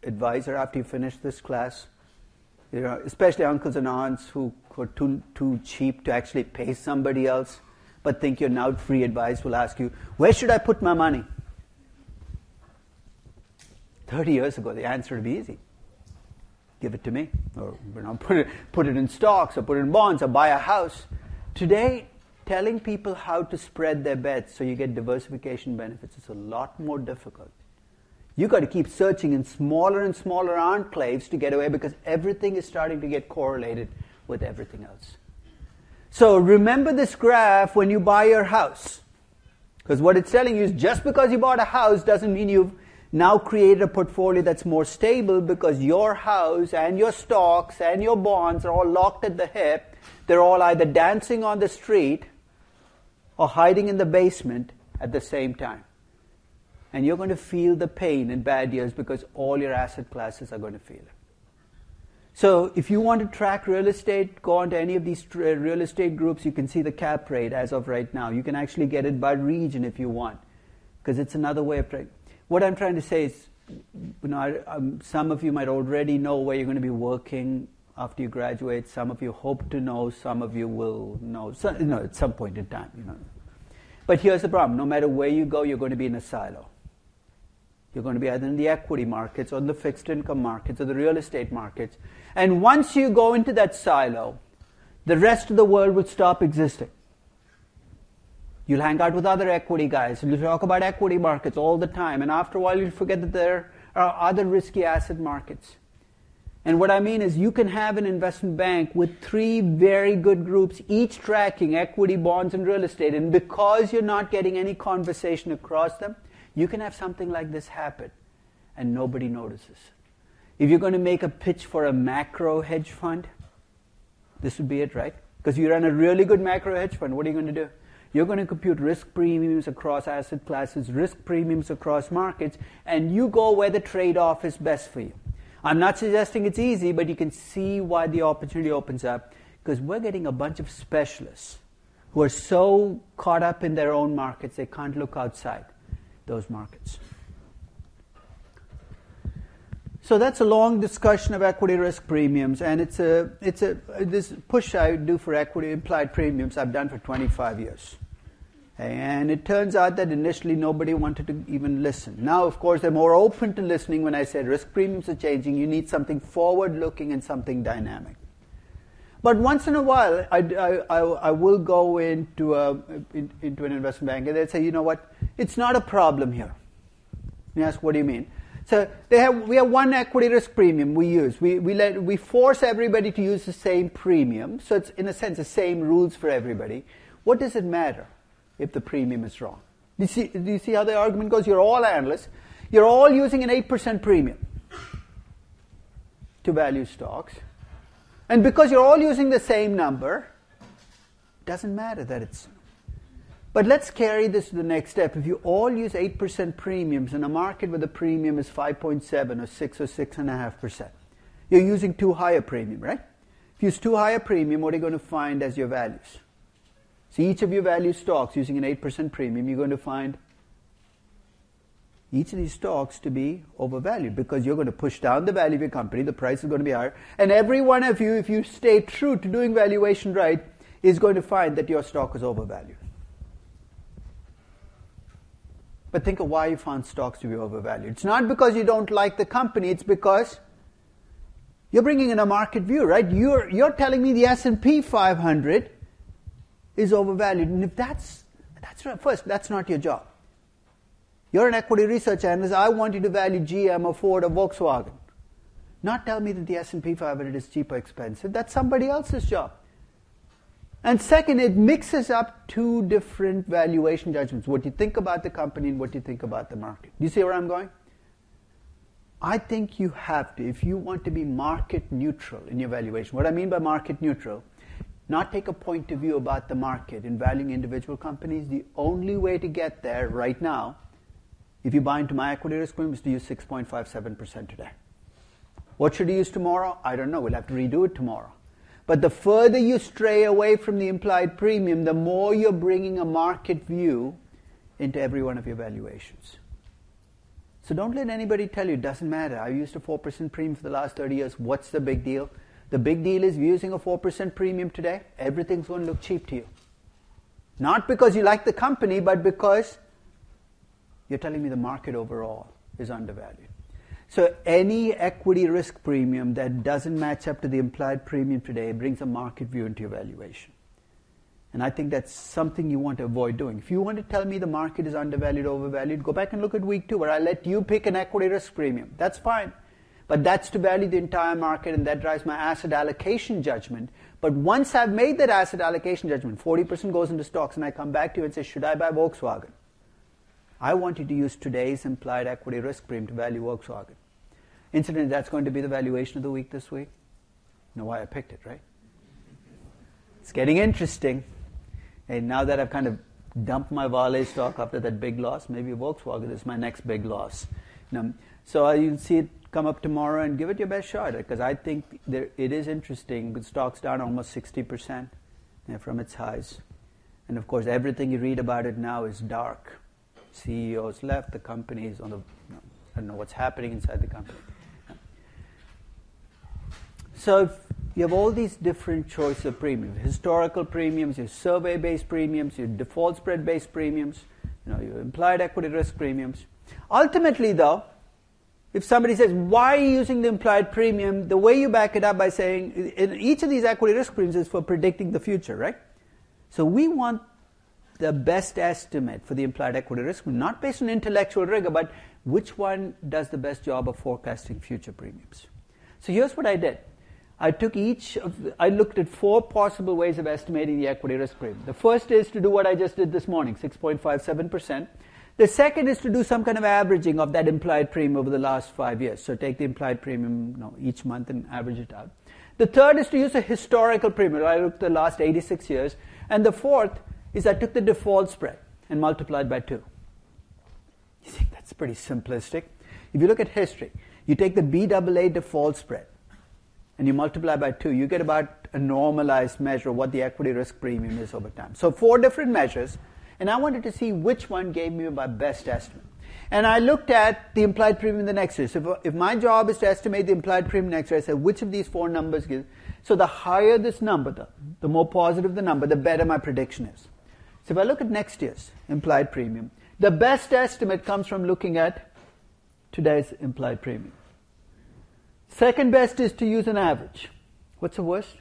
advisor after you finish this class. You know, especially uncles and aunts who, who are too, too cheap to actually pay somebody else, but think you're now free advice, will ask you, where should I put my money? Thirty years ago, the answer would be easy. Give it to me. Or you know, put it, put it in stocks, or put it in bonds, or buy a house. Today, telling people how to spread their bets so you get diversification benefits is a lot more difficult. You've got to keep searching in smaller and smaller enclaves to get away because everything is starting to get correlated with everything else. So remember this graph when you buy your house. Because what it's telling you is just because you bought a house doesn't mean you've now created a portfolio that's more stable, because your house and your stocks and your bonds are all locked at the hip. They're all either dancing on the street or hiding in the basement at the same time. And you're going to feel the pain in bad years because all your asset classes are going to feel it. So if you want to track real estate, go on to any of these real estate groups. You can see the cap rate as of right now. You can actually get it by region if you want, because it's another way of tracking. What I'm trying to say is, you know, I, um, some of you might already know where you're going to be working after you graduate. Some of you hope to know. Some of you will know, so, you know, at some point in time. You know. But here's the problem. No matter where you go, you're going to be in a silo. You're going to be either in the equity markets or in the fixed income markets or the real estate markets. And once you go into that silo, the rest of the world will stop existing. You'll hang out with other equity guys and you'll talk about equity markets all the time. And after a while, you'll forget that there are other risky asset markets. And what I mean is you can have an investment bank with three very good groups, each tracking equity, bonds, and real estate. And because you're not getting any conversation across them, you can have something like this happen and nobody notices. If you're going to make a pitch for a macro hedge fund, this would be it, right? Because you run a really good macro hedge fund, what are you going to do? You're going to compute risk premiums across asset classes, risk premiums across markets, and you go where the trade-off is best for you. I'm not suggesting it's easy, but you can see why the opportunity opens up, because we're getting a bunch of specialists who are so caught up in their own markets they can't look outside those markets. So that's a long discussion of equity risk premiums, and it's a it's a this push I do for equity implied premiums I've done for twenty-five years. And it turns out that initially nobody wanted to even listen. Now, of course, they're more open to listening when I said risk premiums are changing. You need something forward-looking and something dynamic. But once in a while, I, I, I will go into a, in, into an investment bank and they'd say, you know what, it's not a problem here. And you ask, what do you mean? So they have we have one equity risk premium we use. We we let we force everybody to use the same premium. So it's in a sense the same rules for everybody. What does it matter if the premium is wrong? Do you see, do you see how the argument goes? You're all analysts. You're all using an eight percent premium to value stocks. And because you're all using the same number, it doesn't matter that it's... But let's carry this to the next step. If you all use eight percent premiums in a market where the premium is five point seven or six or six point five percent, you're using too high a premium, right? If you use too high a premium, what are you going to find as your values? So each of your value stocks using an eight percent premium, you're going to find each of these stocks to be overvalued because you're going to push down the value of your company, the price is going to be higher, and every one of you, if you stay true to doing valuation right, is going to find that your stock is overvalued. But think of why you found stocks to be overvalued. It's not because you don't like the company, it's because you're bringing in a market view, right? You're, you're telling me the S and P five hundred is overvalued. And if that's, that's right, first, that's not your job. You're an equity research analyst. I want you to value G M or Ford or Volkswagen. Not tell me that the S and P five hundred is cheap or expensive. That's somebody else's job. And second, it mixes up two different valuation judgments. What you think about the company and what you think about the market. Do you see where I'm going? I think you have to, if you want to be market neutral in your valuation. What I mean by market neutral, not take a point of view about the market in valuing individual companies. The only way to get there right now, if you buy into my equity risk premium, is to use six point five seven percent today. What should you use tomorrow? I don't know. We'll have to redo it tomorrow. But the further you stray away from the implied premium, the more you're bringing a market view into every one of your valuations. So don't let anybody tell you it doesn't matter. I used a four percent premium for the last thirty years. What's the big deal? The big deal is using a four percent premium today, everything's going to look cheap to you. Not because you like the company, but because you're telling me the market overall is undervalued. So any equity risk premium that doesn't match up to the implied premium today brings a market view into your valuation. And I think that's something you want to avoid doing. If you want to tell me the market is undervalued, overvalued, go back and look at week two where I let you pick an equity risk premium. That's fine. But that's to value the entire market, and that drives my asset allocation judgment. But once I've made that asset allocation judgment, forty percent goes into stocks, and I come back to you and say, should I buy Volkswagen? I want you to use today's implied equity risk premium to value Volkswagen. Incidentally, that's going to be the valuation of the week this week. You know why I picked it, right? It's getting interesting. And now that I've kind of dumped my Vale stock after that big loss, maybe Volkswagen is my next big loss. You know, so you'll see it come up tomorrow and give it your best shot, because I think there, it is interesting. The stock's down almost sixty percent you know, from its highs. And of course, everything you read about it now is dark. C E Os left, the companies on the, you know, I don't know what's happening inside the company. So if you have all these different choices of premiums, historical premiums, your survey-based premiums, your default spread-based premiums, you know, your implied equity risk premiums. Ultimately, though, if somebody says, why are you using the implied premium, the way you back it up by saying, in each of these equity risk premiums is for predicting the future, right? So we want the best estimate for the implied equity risk, not based on intellectual rigor, but which one does the best job of forecasting future premiums. So here's what I did. I took each of the, I looked at four possible ways of estimating the equity risk premium. The first is to do what I just did this morning, six point five seven percent. The second is to do some kind of averaging of that implied premium over the last five years. So take the implied premium you know, each month and average it out. The third is to use a historical premium. I looked at the last eighty-six years. And the fourth is I took the default spread and multiplied by two. You think that's pretty simplistic? If you look at history, you take the B double A default spread and you multiply by two, you get about a normalized measure of what the equity risk premium is over time. So four different measures, and I wanted to see which one gave me my best estimate. And I looked at the implied premium the next year. So if, if my job is to estimate the implied premium next year, I said, which of these four numbers gives? So the higher this number, the, the more positive the number, the better my prediction is. So if I look at next year's implied premium, the best estimate comes from looking at today's implied premium. Second best is to use an average. What's the worst?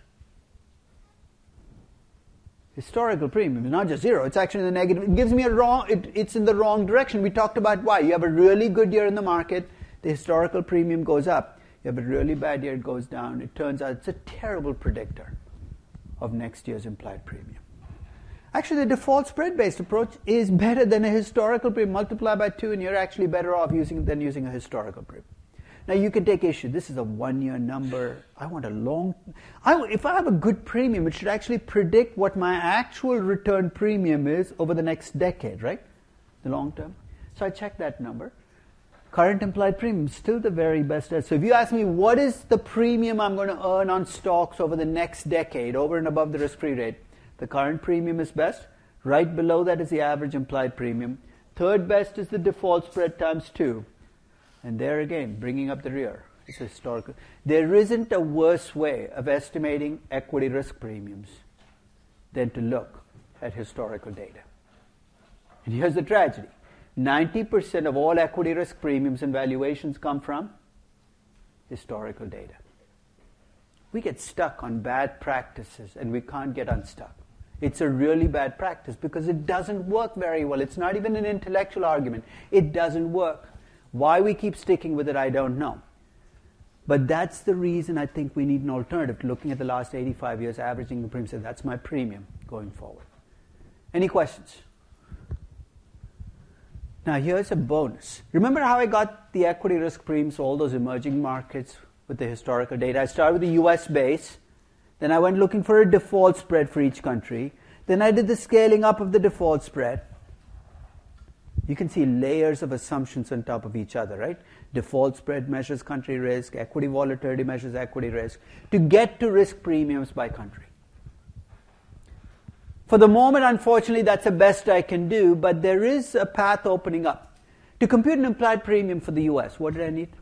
Historical premium is not just zero, it's actually in the negative. It gives me a wrong, it, it's in the wrong direction. We talked about why. You have a really good year in the market, the historical premium goes up. You have a really bad year, it goes down. It turns out it's a terrible predictor of next year's implied premium. Actually, the default spread-based approach is better than a historical premium. Multiply by two and you're actually better off using than using a historical premium. Now, you can take issue. This is a one-year number. I want a long... I, if I have a good premium, it should actually predict what my actual return premium is over the next decade, right? The long term. So I checked that number. Current implied premium is still the very best. So if you ask me, what is the premium I'm going to earn on stocks over the next decade, over and above the risk-free rate, the current premium is best. Right below that is the average implied premium. Third best is the default spread times two. And there again, bringing up the rear, it's historical. There isn't a worse way of estimating equity risk premiums than to look at historical data. And here's the tragedy. ninety percent of all equity risk premiums and valuations come from historical data. We get stuck on bad practices and we can't get unstuck. It's a really bad practice because it doesn't work very well. It's not even an intellectual argument. It doesn't work. Why we keep sticking with it, I don't know. But that's the reason I think we need an alternative to looking at the last eighty-five years, averaging the premium, say that's my premium going forward. Any questions? Now here's a bonus. Remember how I got the equity risk premiums for all those emerging markets with the historical data? I started with the U S base, then I went looking for a default spread for each country, then I did the scaling up of the default spread. You can see layers of assumptions on top of each other, right? Default spread measures country risk, equity volatility measures equity risk, to get to risk premiums by country. For the moment, unfortunately, that's the best I can do, but there is a path opening up. To compute an implied premium for the U S, what did I need?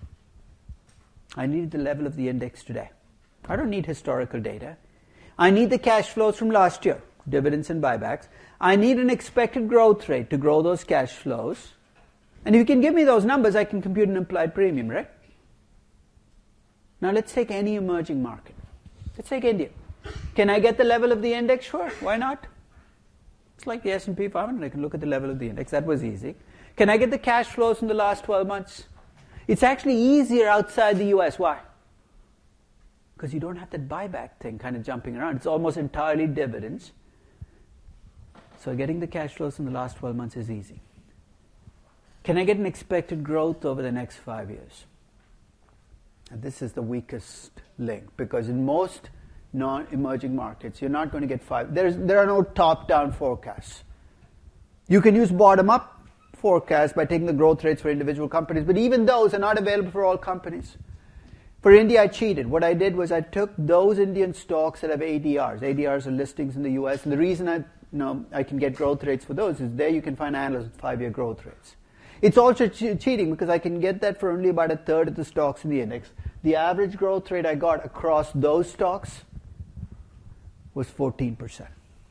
I needed the level of the index today. I don't need historical data. I need the cash flows from last year, dividends and buybacks. I need an expected growth rate to grow those cash flows. And if you can give me those numbers, I can compute an implied premium, right? Now let's take any emerging market. Let's take India. Can I get the level of the index? Sure, why not? It's like the S and P five hundred. I can look at the level of the index. That was easy. Can I get the cash flows in the last twelve months? It's actually easier outside the U S. Why? Because you don't have that buyback thing kind of jumping around. It's almost entirely dividends. So getting the cash flows in the last twelve months is easy. Can I get an expected growth over the next five years? And this is the weakest link, because in most non-emerging markets, you're not going to get five. There's, there are no top-down forecasts. You can use bottom-up forecasts by taking the growth rates for individual companies, but even those are not available for all companies. For India, I cheated. What I did was I took those Indian stocks that have A D Rs. A D Rs are listings in the U S, and the reason I, you know, I can get growth rates for those is there you can find analysts with five-year growth rates. It's also che- cheating because I can get that for only about a third of the stocks in the index. The average growth rate I got across those stocks was fourteen percent.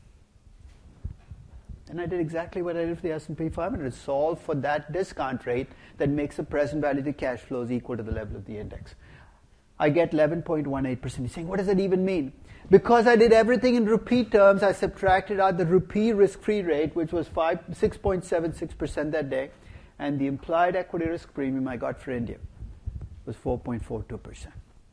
And I did exactly what I did for the S and P five hundred, solve for that discount rate that makes the present value of the cash flows equal to the level of the index. I get eleven point one eight percent. You're saying, what does that even mean? Because I did everything in rupee terms, I subtracted out the rupee risk-free rate, which was six point seven six percent that day, and the implied equity risk premium I got for India was four point four two percent.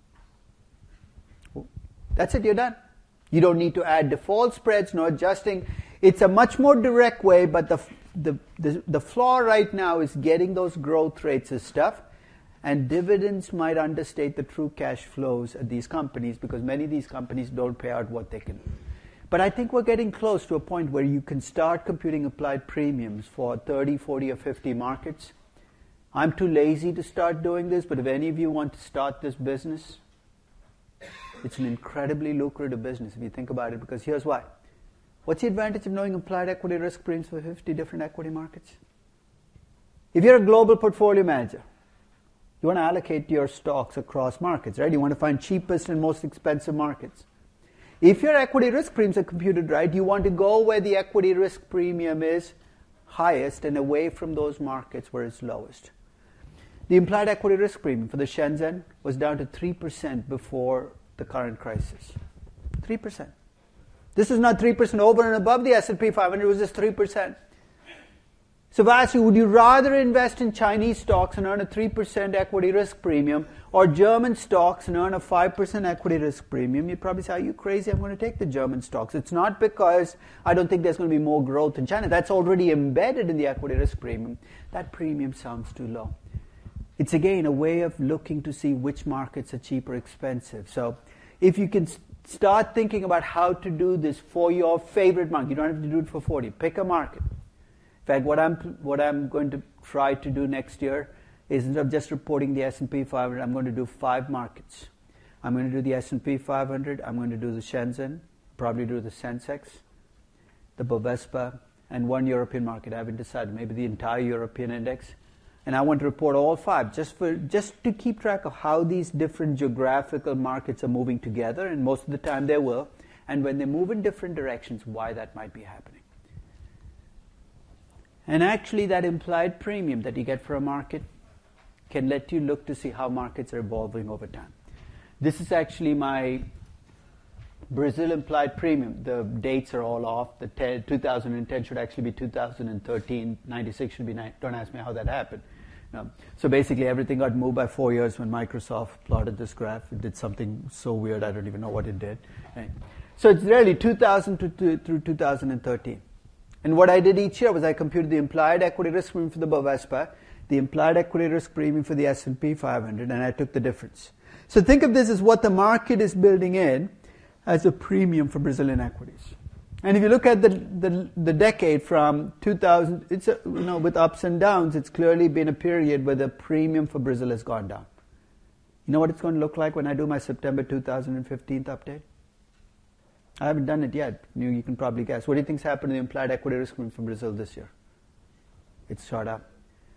That's it, you're done. You don't need to add default spreads, no adjusting. It's a much more direct way, but the, the, the, the flaw right now is getting those growth rates as stuff, and dividends might understate the true cash flows at these companies because many of these companies don't pay out what they can. But I think we're getting close to a point where you can start computing applied premiums for thirty, forty, or fifty markets. I'm too lazy to start doing this, but if any of you want to start this business, it's an incredibly lucrative business if you think about it, because here's why. What's the advantage of knowing applied equity risk premiums for fifty different equity markets? If you're a global portfolio manager, you want to allocate your stocks across markets, right? You want to find cheapest and most expensive markets. If your equity risk premiums are computed right, you want to go where the equity risk premium is highest and away from those markets where it's lowest. The implied equity risk premium for the Shenzhen was down to three percent before the current crisis. three percent. This is not three percent over and above the S and P five hundred, it was just three percent. So if I ask you, would you rather invest in Chinese stocks and earn a three percent equity risk premium or German stocks and earn a five percent equity risk premium? You'd probably say, are you crazy? I'm going to take the German stocks. It's not because I don't think there's going to be more growth in China. That's already embedded in the equity risk premium. That premium sounds too low. It's again a way of looking to see which markets are cheap or expensive. So if you can start thinking about how to do this for your favorite market, you don't have to do it for forty. Pick a market. In fact, what I'm what I'm going to try to do next year is, instead of just reporting the S and P five hundred, I'm going to do five markets. I'm going to do the S and P five hundred, I'm going to do the Shenzhen, probably do the Sensex, the Bovespa, and one European market. I haven't decided, maybe the entire European index. And I want to report all five, just for just to keep track of how these different geographical markets are moving together, and most of the time they will, and when they move in different directions, why that might be happening. And actually that implied premium that you get for a market can let you look to see how markets are evolving over time. This is actually my Brazil implied premium. The dates are all off. The te- two thousand ten should actually be two thousand thirteen. ninety-six should be, ni- don't ask me how that happened. No. So basically everything got moved by four years when Microsoft plotted this graph. It did something so weird, I don't even know what it did. Right. So it's really two thousand to, to, through two thousand thirteen. And what I did each year was I computed the implied equity risk premium for the Bovespa, the implied equity risk premium for the S and P five hundred, and I took the difference. So think of this as what the market is building in as a premium for Brazilian equities. And if you look at the the, the decade from two thousand, it's a, you know, with ups and downs, it's clearly been a period where the premium for Brazil has gone down. You know what it's going to look like when I do my September two thousand fifteen update? I haven't done it yet. You, you can probably guess. What do you think's happened to the implied equity risk premium for Brazil this year? It's shot up.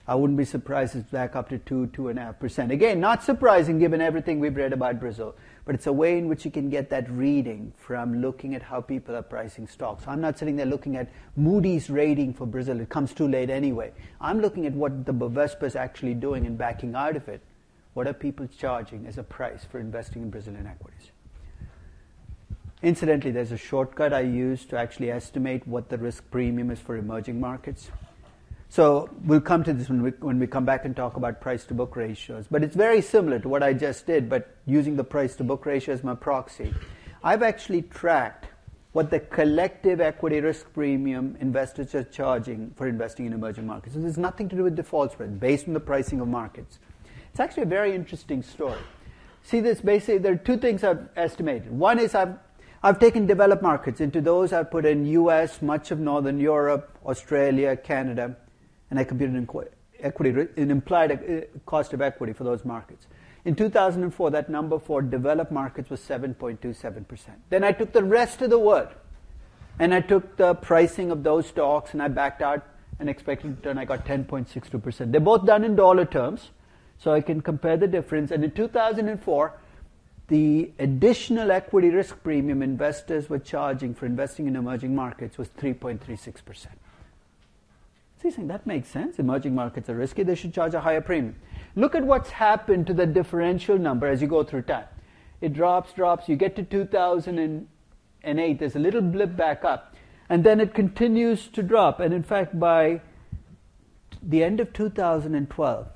I wouldn't be surprised if it's back up to two, two and a half percent. Again, not surprising given everything we've read about Brazil, but it's a way in which you can get that reading from looking at how people are pricing stocks. I'm not sitting there looking at Moody's rating for Brazil. It comes too late anyway. I'm looking at what the Bovespa is actually doing and backing out of it. What are people charging as a price for investing in Brazilian equities? Incidentally, there's a shortcut I use to actually estimate what the risk premium is for emerging markets. So we'll come to this when we, when we come back and talk about price-to-book ratios. But it's very similar to what I just did, but using the price-to-book ratio as my proxy. I've actually tracked what the collective equity risk premium investors are charging for investing in emerging markets. So there's nothing to do with default spread, based on the pricing of markets. It's actually a very interesting story. See this, basically, there are two things I've estimated. One is I've I've taken developed markets. Into those I've put in U S, much of Northern Europe, Australia, Canada, and I computed in equity, an implied cost of equity for those markets. In two thousand four, that number for developed markets was seven point two seven percent. Then I took the rest of the world, and I took the pricing of those stocks, and I backed out an expected return. I got ten point six two percent. They're both done in dollar terms, so I can compare the difference. And in two thousand four, the additional equity risk premium investors were charging for investing in emerging markets was three point three six percent. So you're saying that makes sense. Emerging markets are risky. They should charge a higher premium. Look at what's happened to the differential number as you go through time. It drops, drops. You get to two thousand eight. There's a little blip back up. And then it continues to drop. And in fact, by the end of two thousand twelve,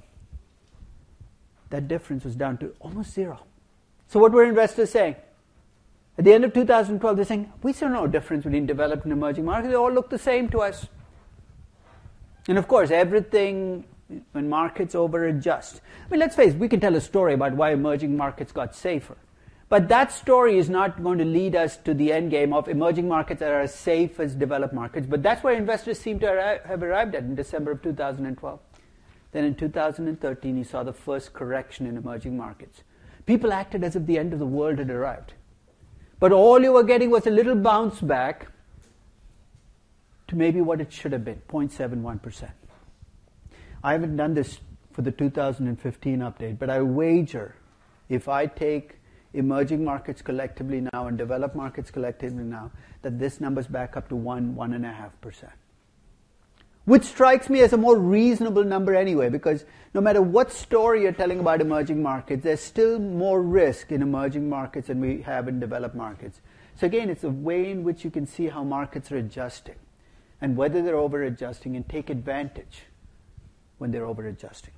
that difference was down to almost zero. So what were investors saying? At the end of two thousand twelve, they're saying, we see no difference between developed and emerging markets. They all look the same to us. And of course, everything, when markets over-adjust. I mean, let's face it, we can tell a story about why emerging markets got safer. But that story is not going to lead us to the end game of emerging markets that are as safe as developed markets. But that's where investors seem to arri- have arrived at in December of two thousand twelve. Then in two thousand thirteen, you saw the first correction in emerging markets. People acted as if the end of the world had arrived. But all you were getting was a little bounce back to maybe what it should have been, zero point seven one percent. I haven't done this for the two thousand fifteen update, but I wager if I take emerging markets collectively now and developed markets collectively now, that this number's back up to one, one and a half percent. Which strikes me as a more reasonable number anyway, because no matter what story you're telling about emerging markets, there's still more risk in emerging markets than we have in developed markets. So again, it's a way in which you can see how markets are adjusting and whether they're over-adjusting, and take advantage when they're over-adjusting.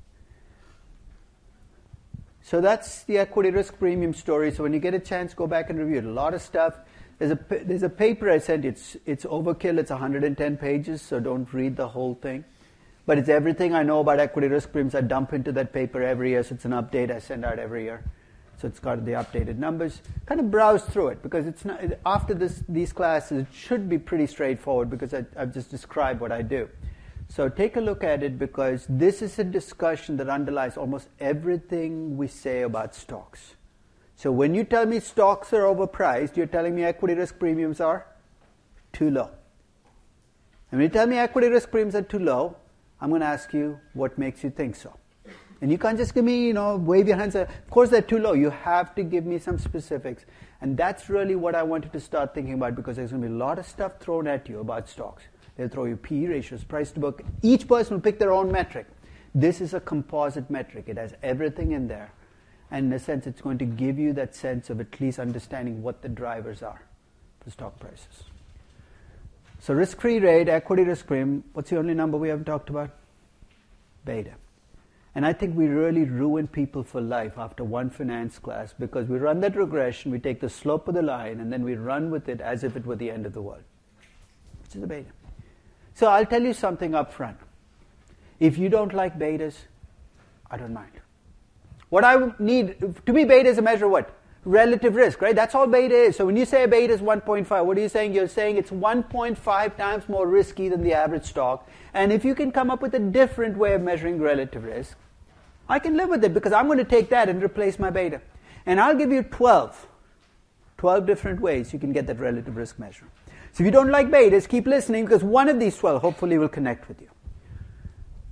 So that's the equity risk premium story. So when you get a chance, go back and review it. A lot of stuff. There's a, there's a paper I sent. It's, it's overkill. It's one hundred ten pages, so don't read the whole thing. But it's everything I know about equity risk premiums. I dump into that paper every year, so it's an update I send out every year. So it's got the updated numbers. Kind of browse through it, because it's not, after this, these classes, it should be pretty straightforward, because I, I've just described what I do. So take a look at it, because this is a discussion that underlies almost everything we say about stocks. So when you tell me stocks are overpriced, you're telling me equity risk premiums are too low. And when you tell me equity risk premiums are too low, I'm going to ask you what makes you think so. And you can't just give me, you know, wave your hands. Of course they're too low. You have to give me some specifics. And that's really what I wanted to start thinking about, because there's going to be a lot of stuff thrown at you about stocks. They'll throw you P E ratios, price to book. Each person will pick their own metric. This is a composite metric. It has everything in there. And in a sense, it's going to give you that sense of at least understanding what the drivers are for stock prices. So risk-free rate, equity risk premium, what's the only number we haven't talked about? Beta. And I think we really ruin people for life after one finance class, because we run that regression, we take the slope of the line, and then we run with it as if it were the end of the world, which is a beta. So I'll tell you something up front. If you don't like betas, I don't mind. What I need, to me, beta is a measure of what? Relative risk, right? That's all beta is. So when you say a beta is one point five, what are you saying? You're saying it's one point five times more risky than the average stock. And if you can come up with a different way of measuring relative risk, I can live with it, because I'm going to take that and replace my beta. And I'll give you twelve, twelve different ways you can get that relative risk measure. So if you don't like betas, keep listening, because one of these twelve hopefully will connect with you.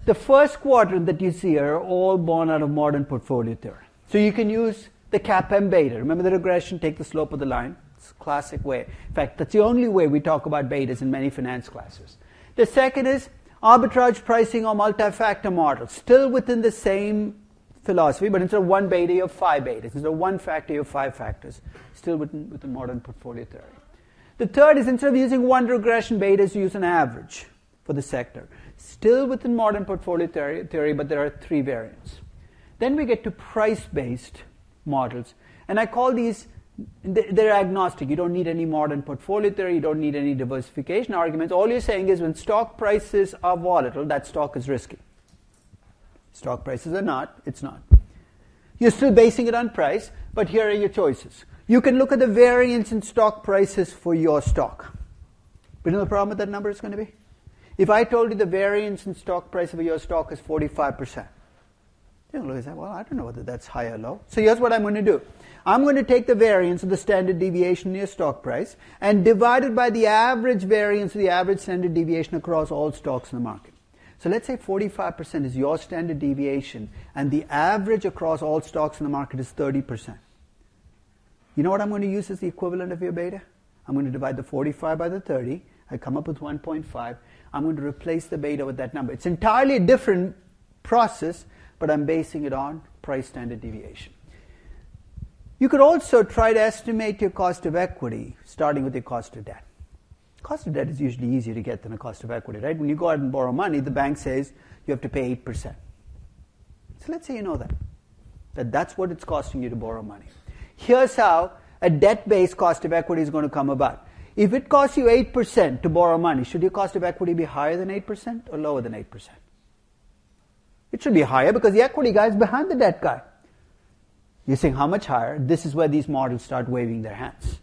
The first quadrant that you see are all born out of modern portfolio theory. So you can use the CAPM beta. Remember the regression, take the slope of the line. It's a classic way. In fact, that's the only way we talk about betas in many finance classes. The second is arbitrage pricing or multi-factor model. Still within the same philosophy, but instead of one beta, you have five betas. Instead of one factor, you have five factors. Still within, within modern portfolio theory. The third is instead of using one regression betas, you use an average for the sector. Still within modern portfolio theory, theory, but there are three variants. Then we get to price-based models. And I call these, they're agnostic. You don't need any modern portfolio theory. You don't need any diversification arguments. All you're saying is when stock prices are volatile, that stock is risky. Stock prices are not, it's not. You're still basing it on price, but here are your choices. You can look at the variance in stock prices for your stock. But you know the problem with that number is going to be? If I told you the variance in stock price of your stock is forty-five percent, you're going to say, well, I don't know whether that's high or low. So here's what I'm going to do. I'm going to take the variance of the standard deviation in your stock price and divide it by the average variance of the average standard deviation across all stocks in the market. So let's say forty-five percent is your standard deviation and the average across all stocks in the market is thirty percent. You know what I'm going to use as the equivalent of your beta? I'm going to divide the forty-five by the thirty. I come up with one point five. I'm going to replace the beta with that number. It's entirely a different process, but I'm basing it on price standard deviation. You could also try to estimate your cost of equity, starting with your cost of debt. Cost of debt is usually easier to get than a cost of equity, right? When you go out and borrow money, the bank says you have to pay eight percent. So let's say you know that. That that's what it's costing you to borrow money. Here's how a debt-based cost of equity is going to come about. If it costs you eight percent to borrow money, should your cost of equity be higher than eight percent or lower than eight percent? It should be higher because the equity guy is behind the debt guy. You're saying how much higher? This is where these models start waving their hands.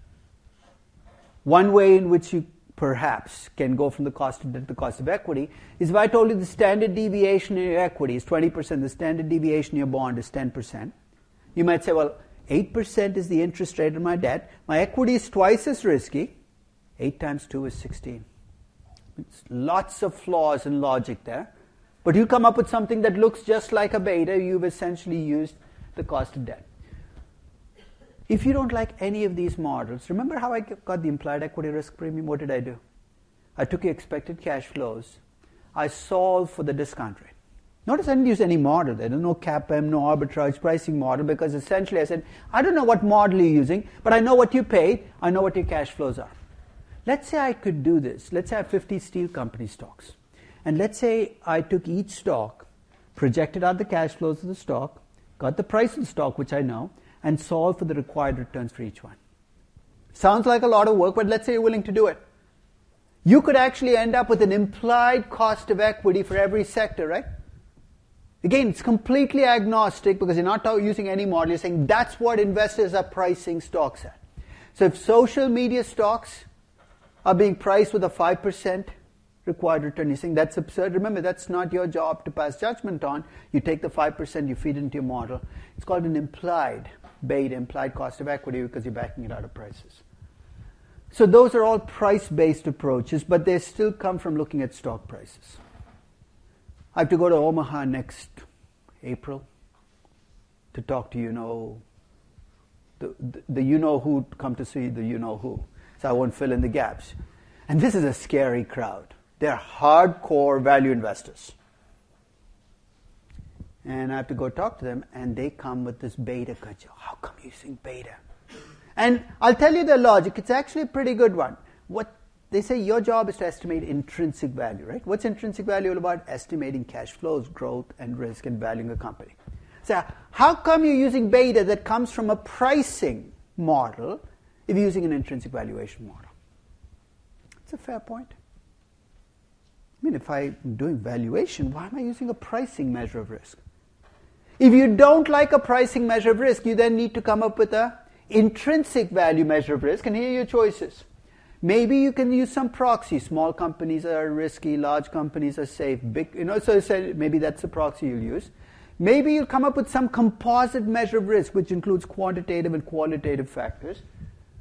One way in which you perhaps can go from the cost of debt to the cost of equity is if I told you the standard deviation in your equity is twenty percent, the standard deviation in your bond is ten percent. You might say, well, eight percent is the interest rate of my debt. My equity is twice as risky. eight times two is sixteen. It's lots of flaws in logic there. But you come up with something that looks just like a beta. You've essentially used the cost of debt. If you don't like any of these models, remember how I got the implied equity risk premium? What did I do? I took your expected cash flows. I solved for the discount rate. Notice I didn't use any model there. There's no CAPM, no arbitrage pricing model, because essentially I said, I don't know what model you're using, but I know what you paid, I know what your cash flows are. Let's say I could do this. Let's say I have fifty steel company stocks. And let's say I took each stock, projected out the cash flows of the stock, got the price of the stock, which I know, and solved for the required returns for each one. Sounds like a lot of work, but let's say you're willing to do it. You could actually end up with an implied cost of equity for every sector, right? Again, it's completely agnostic because you're not using any model. You're saying that's what investors are pricing stocks at. So if social media stocks are being priced with a five percent required return, you're saying that's absurd. Remember, that's not your job to pass judgment on. You take the five percent, you feed it into your model. It's called an implied beta, implied cost of equity, because you're backing it out of prices. So those are all price-based approaches, but they still come from looking at stock prices. I have to go to Omaha next April to talk to you-know, the, the, the you-know-who come to see the you-know-who. So I won't fill in the gaps. And this is a scary crowd. They're hardcore value investors. And I have to go talk to them, and they come with this beta culture. How come you're using beta? And I'll tell you the logic. It's actually a pretty good one. What they say, your job is to estimate intrinsic value, right? What's intrinsic value all about? Estimating cash flows, growth, and risk, and valuing a company. So how come you're using beta that comes from a pricing model if you're using an intrinsic valuation model? It's a fair point. I mean, if I'm doing valuation, why am I using a pricing measure of risk? If you don't like a pricing measure of risk, you then need to come up with a intrinsic value measure of risk, and here are your choices. Maybe you can use some proxy. Small companies are risky, large companies are safe. Big, you know, so maybe that's the proxy you'll use. Maybe you'll come up with some composite measure of risk, which includes quantitative and qualitative factors.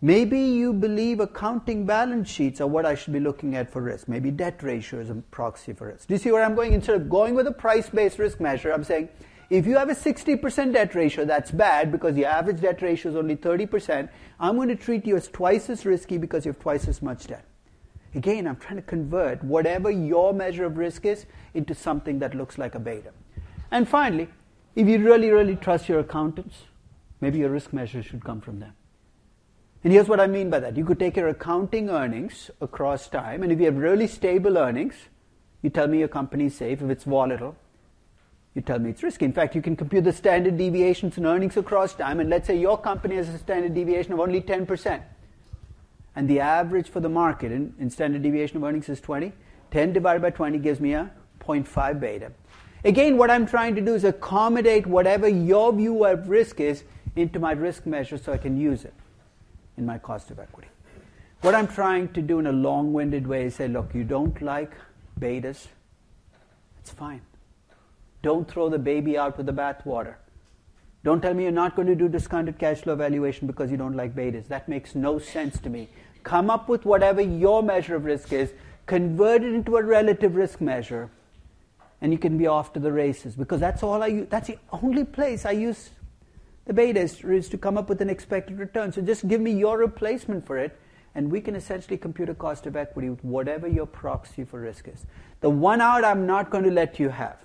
Maybe you believe accounting balance sheets are what I should be looking at for risk. Maybe debt ratio is a proxy for risk. Do you see where I'm going? Instead of going with a price-based risk measure, I'm saying, if you have a sixty percent debt ratio, that's bad because the average debt ratio is only thirty percent. I'm going to treat you as twice as risky because you have twice as much debt. Again, I'm trying to convert whatever your measure of risk is into something that looks like a beta. And finally, if you really, really trust your accountants, maybe your risk measure should come from them. And here's what I mean by that. You could take your accounting earnings across time, and if you have really stable earnings, you tell me your company is safe. If it's volatile, you tell me it's risky. In fact, you can compute the standard deviations in earnings across time, and let's say your company has a standard deviation of only ten percent. And the average for the market in, in standard deviation of earnings is twenty. ten divided by twenty gives me a zero point five beta. Again, what I'm trying to do is accommodate whatever your view of risk is into my risk measure so I can use it in my cost of equity. What I'm trying to do in a long-winded way is say, look, you don't like betas, it's fine. Don't throw the baby out with the bathwater. Don't tell me you're not going to do discounted cash flow valuation because you don't like betas. That makes no sense to me. Come up with whatever your measure of risk is, convert it into a relative risk measure, and you can be off to the races, because that's all I use. That's the only place I use the beta is, is to come up with an expected return. So just give me your replacement for it, and we can essentially compute a cost of equity with whatever your proxy for risk is. The one out I'm not going to let you have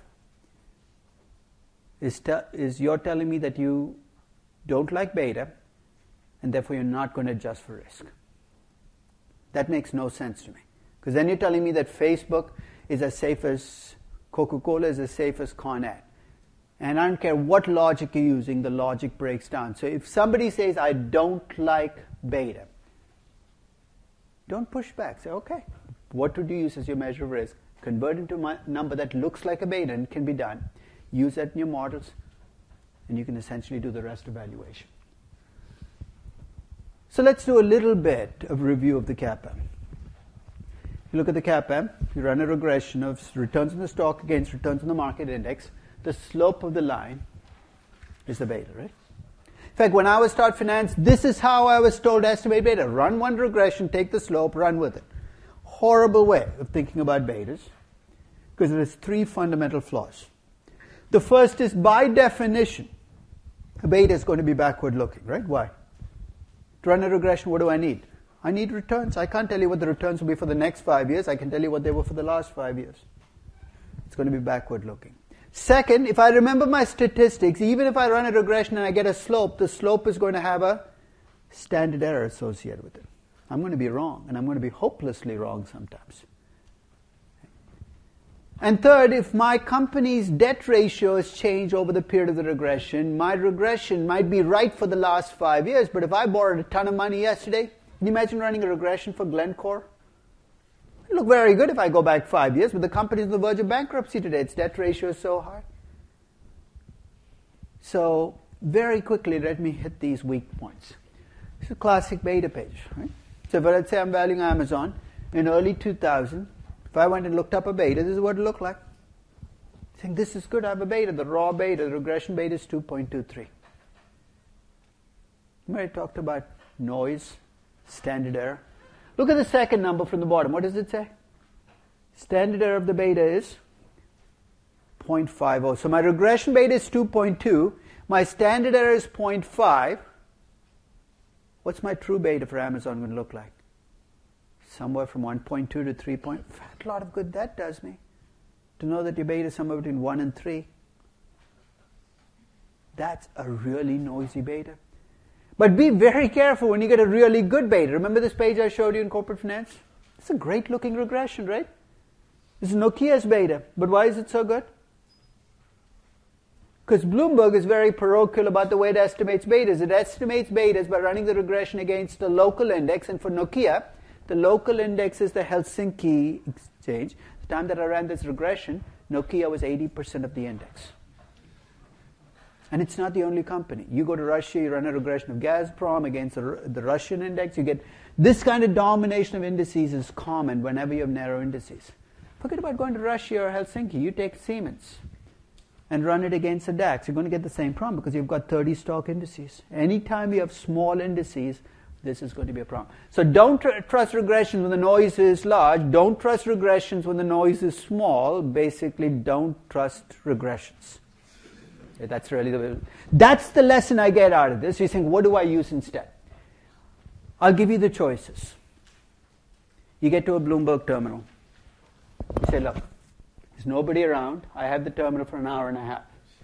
is, te- is you're telling me that you don't like beta, and therefore you're not going to adjust for risk. That makes no sense to me. Because then you're telling me that Facebook is as safe as Coca-Cola, is as safe as Con Ed. And I don't care what logic you're using, the logic breaks down. So if somebody says, I don't like beta, don't push back. Say, okay, what would you use as your measure of risk? Convert into a number that looks like a beta and can be done. Use that in your models, and you can essentially do the rest evaluation. So let's do a little bit of review of the CAPM. You look at the CAPM, you run a regression of returns in the stock against returns in the market index. The slope of the line is the beta, right? In fact, when I was taught finance, this is how I was told to estimate beta. Run one regression, take the slope, run with it. Horrible way of thinking about betas, because it has three fundamental flaws. The first is, by definition, a beta is going to be backward looking, right? Why? To run a regression, what do I need? I need returns. I can't tell you what the returns will be for the next five years. I can tell you what they were for the last five years. It's going to be backward looking. Second, if I remember my statistics, even if I run a regression and I get a slope, the slope is going to have a standard error associated with it. I'm going to be wrong, and I'm going to be hopelessly wrong sometimes. And third, if my company's debt ratios change over the period of the regression, my regression might be right for the last five years, but if I borrowed a ton of money yesterday, can you imagine running a regression for Glencore? It look very good if I go back five years, but the company's on the verge of bankruptcy today. Its debt ratio is so high. So very quickly, let me hit these weak points. This is a classic beta page, right? So if let's say I'm valuing Amazon in early two thousand, if I went and looked up a beta, this is what it looked like. Saying this is good, I have a beta. The raw beta, the regression beta is two point two three. Remember I talked about noise, standard error. Look at the second number from the bottom. What does it say? Standard error of the beta is zero point five zero. So my regression beta is two point two. My standard error is zero point five. What's my true beta for Amazon going to look like? Somewhere from one point two to three. Point, a lot of good that does me. To know that your beta is somewhere between one and three. That's a really noisy beta. But be very careful when you get a really good beta. Remember this page I showed you in corporate finance? It's a great looking regression, right? This is Nokia's beta. But why is it so good? Because Bloomberg is very parochial about the way it estimates betas. It estimates betas by running the regression against the local index. And for Nokia, the local index is the Helsinki exchange. The time that I ran this regression, Nokia was eighty percent of the index. And it's not the only company. You go to Russia, you run a regression of Gazprom against the, the Russian index. You get this kind of domination of indices is common whenever you have narrow indices. Forget about going to Russia or Helsinki. You take Siemens and run it against a DAX. You're going to get the same problem because you've got thirty stock indices. Anytime you have small indices, this is going to be a problem. So don't tr- trust regressions when the noise is large. Don't trust regressions when the noise is small. Basically, don't trust regressions. Okay, that's really the that's the lesson I get out of this. You think, what do I use instead? I'll give you the choices. You get to a Bloomberg terminal. You say, look, there's nobody around. I have the terminal for an hour and a half.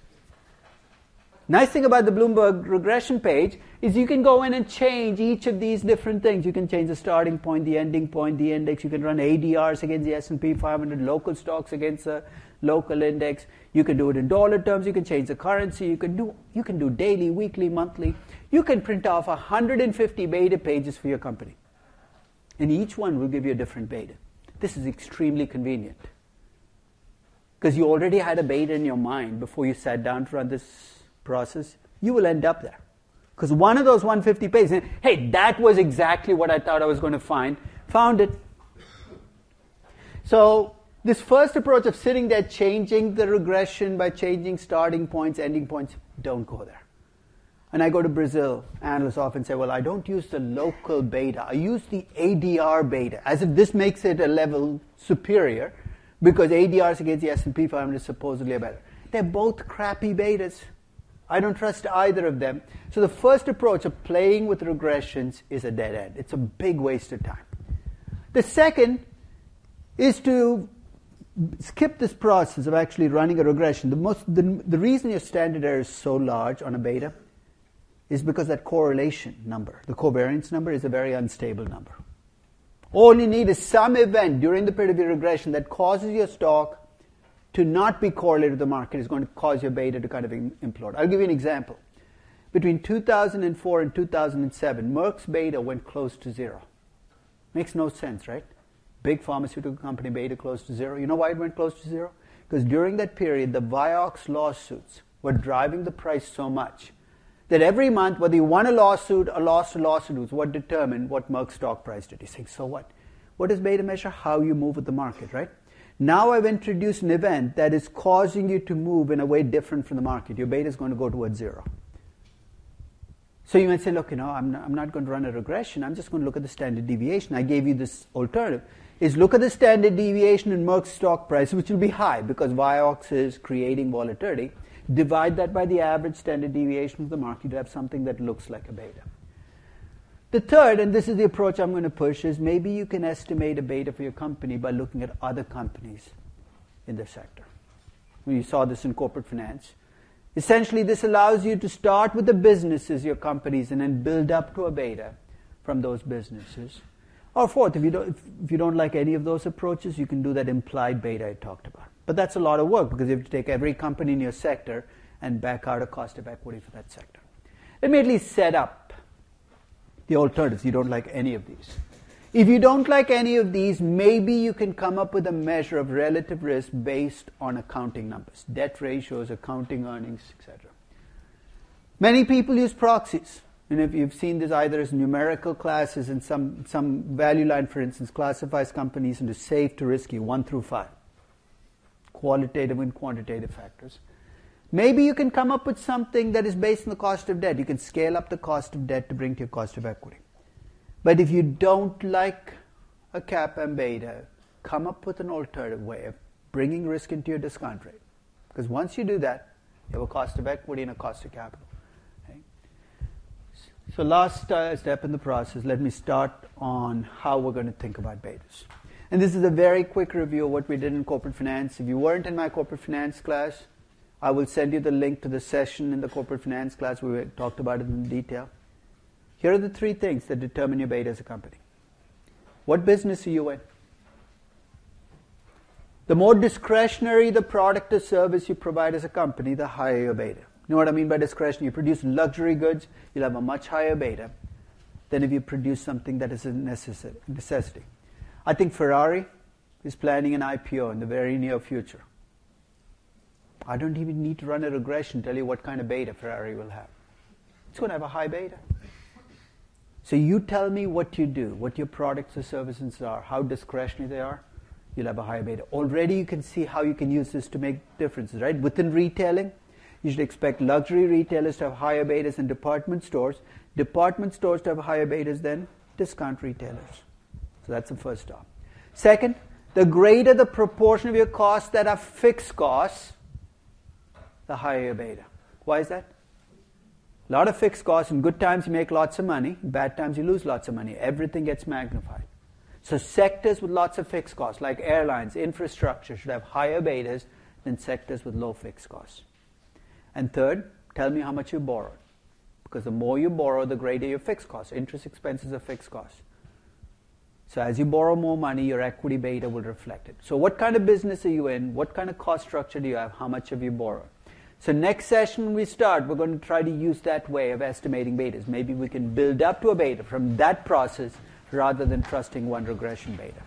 Nice thing about the Bloomberg regression page is you can go in and change each of these different things. You can change the starting point, the ending point, the index. You can run A D Rs against the S and P five hundred, local stocks against the local index. You can do it in dollar terms. You can change the currency. You can do you can do daily, weekly, monthly. You can print off one hundred fifty beta pages for your company. And each one will give you a different beta. This is extremely convenient. Because you already had a beta in your mind before you sat down to run this process. You will end up there. Because one of those one hundred fifty pages, hey, that was exactly what I thought I was going to find. Found it. So this first approach of sitting there changing the regression by changing starting points, ending points, don't go there. And I go to Brazil, analysts often say, well, I don't use the local beta. I use the A D R beta, as if this makes it a level superior, because A D Rs against the S and P five hundred supposedly are better. They're both crappy betas. I don't trust either of them. So the first approach of playing with regressions is a dead end. It's a big waste of time. The second is to skip this process of actually running a regression. The, most, the, the reason your standard error is so large on a beta is because that correlation number, the covariance number, is a very unstable number. All you need is some event during the period of your regression that causes your stock to not be correlated to the market. Is going to cause your beta to kind of implode. I'll give you an example. Between two thousand four and two thousand seven, Merck's beta went close to zero. Makes no sense, right? Big pharmaceutical company beta close to zero. You know why it went close to zero? Because during that period, the Vioxx lawsuits were driving the price so much that every month, whether you won a lawsuit or lost a lawsuit, was what determined what Merck's stock price did. You think, so what? What does beta measure? How you move with the market, right? Now I've introduced an event that is causing you to move in a way different from the market. Your beta is going to go towards zero. So you might say, look, you know, I'm not, I'm not going to run a regression. I'm just going to look at the standard deviation. I gave you this alternative. Is look at the standard deviation in Merck's stock price, which will be high because Vioxx is creating volatility. Divide that by the average standard deviation of the market. You have something that looks like a beta. The third, and this is the approach I'm going to push, is maybe you can estimate a beta for your company by looking at other companies in the sector. You saw this in corporate finance. Essentially, this allows you to start with the businesses, your companies, and then build up to a beta from those businesses. Or fourth, if you don't, if you don't like any of those approaches, you can do that implied beta I talked about. But that's a lot of work because you have to take every company in your sector and back out a cost of equity for that sector. Let me at least set up the alternatives. You don't like any of these. If you don't like any of these, maybe you can come up with a measure of relative risk based on accounting numbers, debt ratios, accounting earnings, et cetera. Many people use proxies. And if you've seen this either as numerical classes, and some, some value line, for instance, classifies companies into safe to risky, one through five, qualitative and quantitative factors. Maybe you can come up with something that is based on the cost of debt. You can scale up the cost of debt to bring to your cost of equity. But if you don't like a cap and beta, come up with an alternative way of bringing risk into your discount rate. Because once you do that, you have a cost of equity and a cost of capital. Okay? So last uh, step in the process, let me start on how we're going to think about betas. And this is a very quick review of what we did in corporate finance. If you weren't in my corporate finance class, I will send you the link to the session in the corporate finance class where we talked about it in detail. Here are the three things that determine your beta as a company. What business are you in? The more discretionary the product or service you provide as a company, the higher your beta. You know what I mean by discretionary? You produce luxury goods, you'll have a much higher beta than if you produce something that is a necessity. I think Ferrari is planning an I P O in the very near future. I don't even need to run a regression to tell you what kind of beta Ferrari will have. It's going to have a high beta. So you tell me what you do, what your products or services are, how discretionary they are, you'll have a high beta. Already you can see how you can use this to make differences, right? Within retailing, You should expect luxury retailers to have higher betas than department stores. Department stores to have higher betas than discount retailers. So that's the first stop. Second, the greater the proportion of your costs that are fixed costs, the higher your beta. Why is that? A lot of fixed costs. In good times you make lots of money. In bad times you lose lots of money. Everything gets magnified. So sectors with lots of fixed costs, like airlines, infrastructure, should have higher betas than sectors with low fixed costs. And third, tell me how much you borrowed. Because the more you borrow, the greater your fixed costs. Interest expenses are fixed costs. So as you borrow more money, your equity beta will reflect it. So what kind of business are you in? What kind of cost structure do you have? How much have you borrowed? So next session when we start, we're going to try to use that way of estimating betas. Maybe we can build up to a beta from that process rather than trusting one regression beta.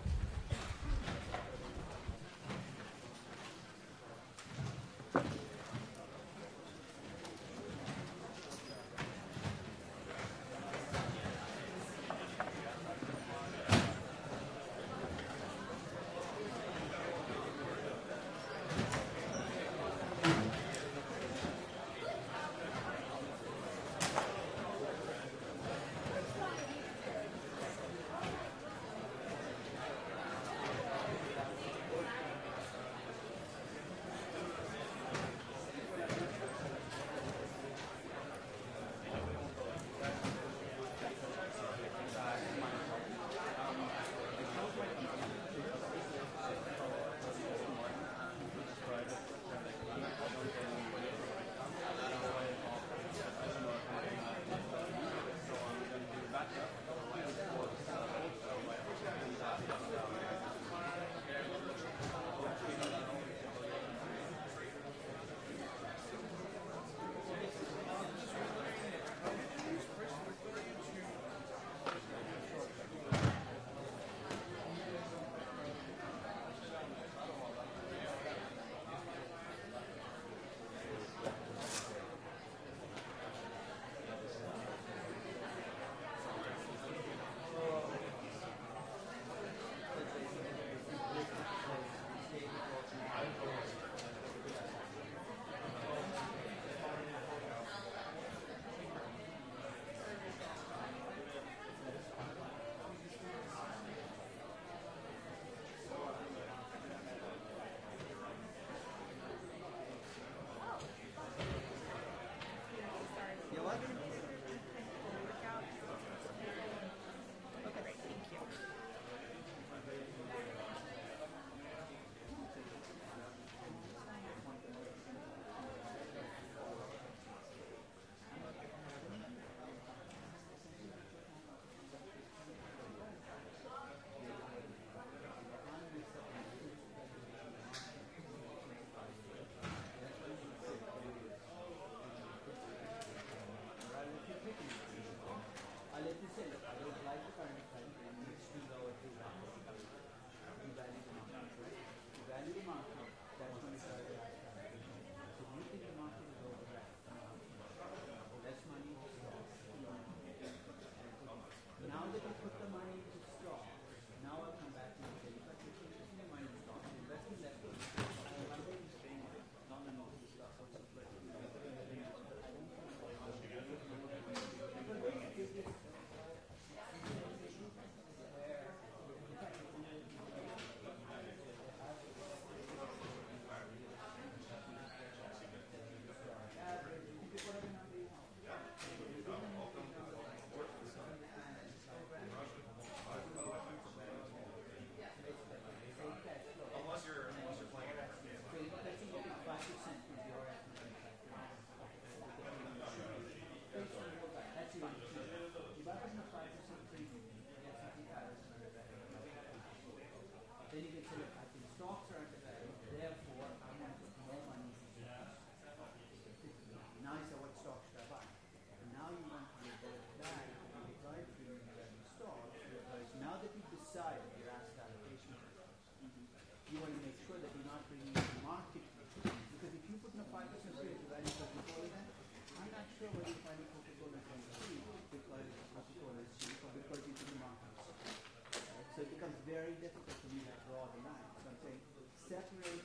Very difficult for me to draw the line. So I'm saying separate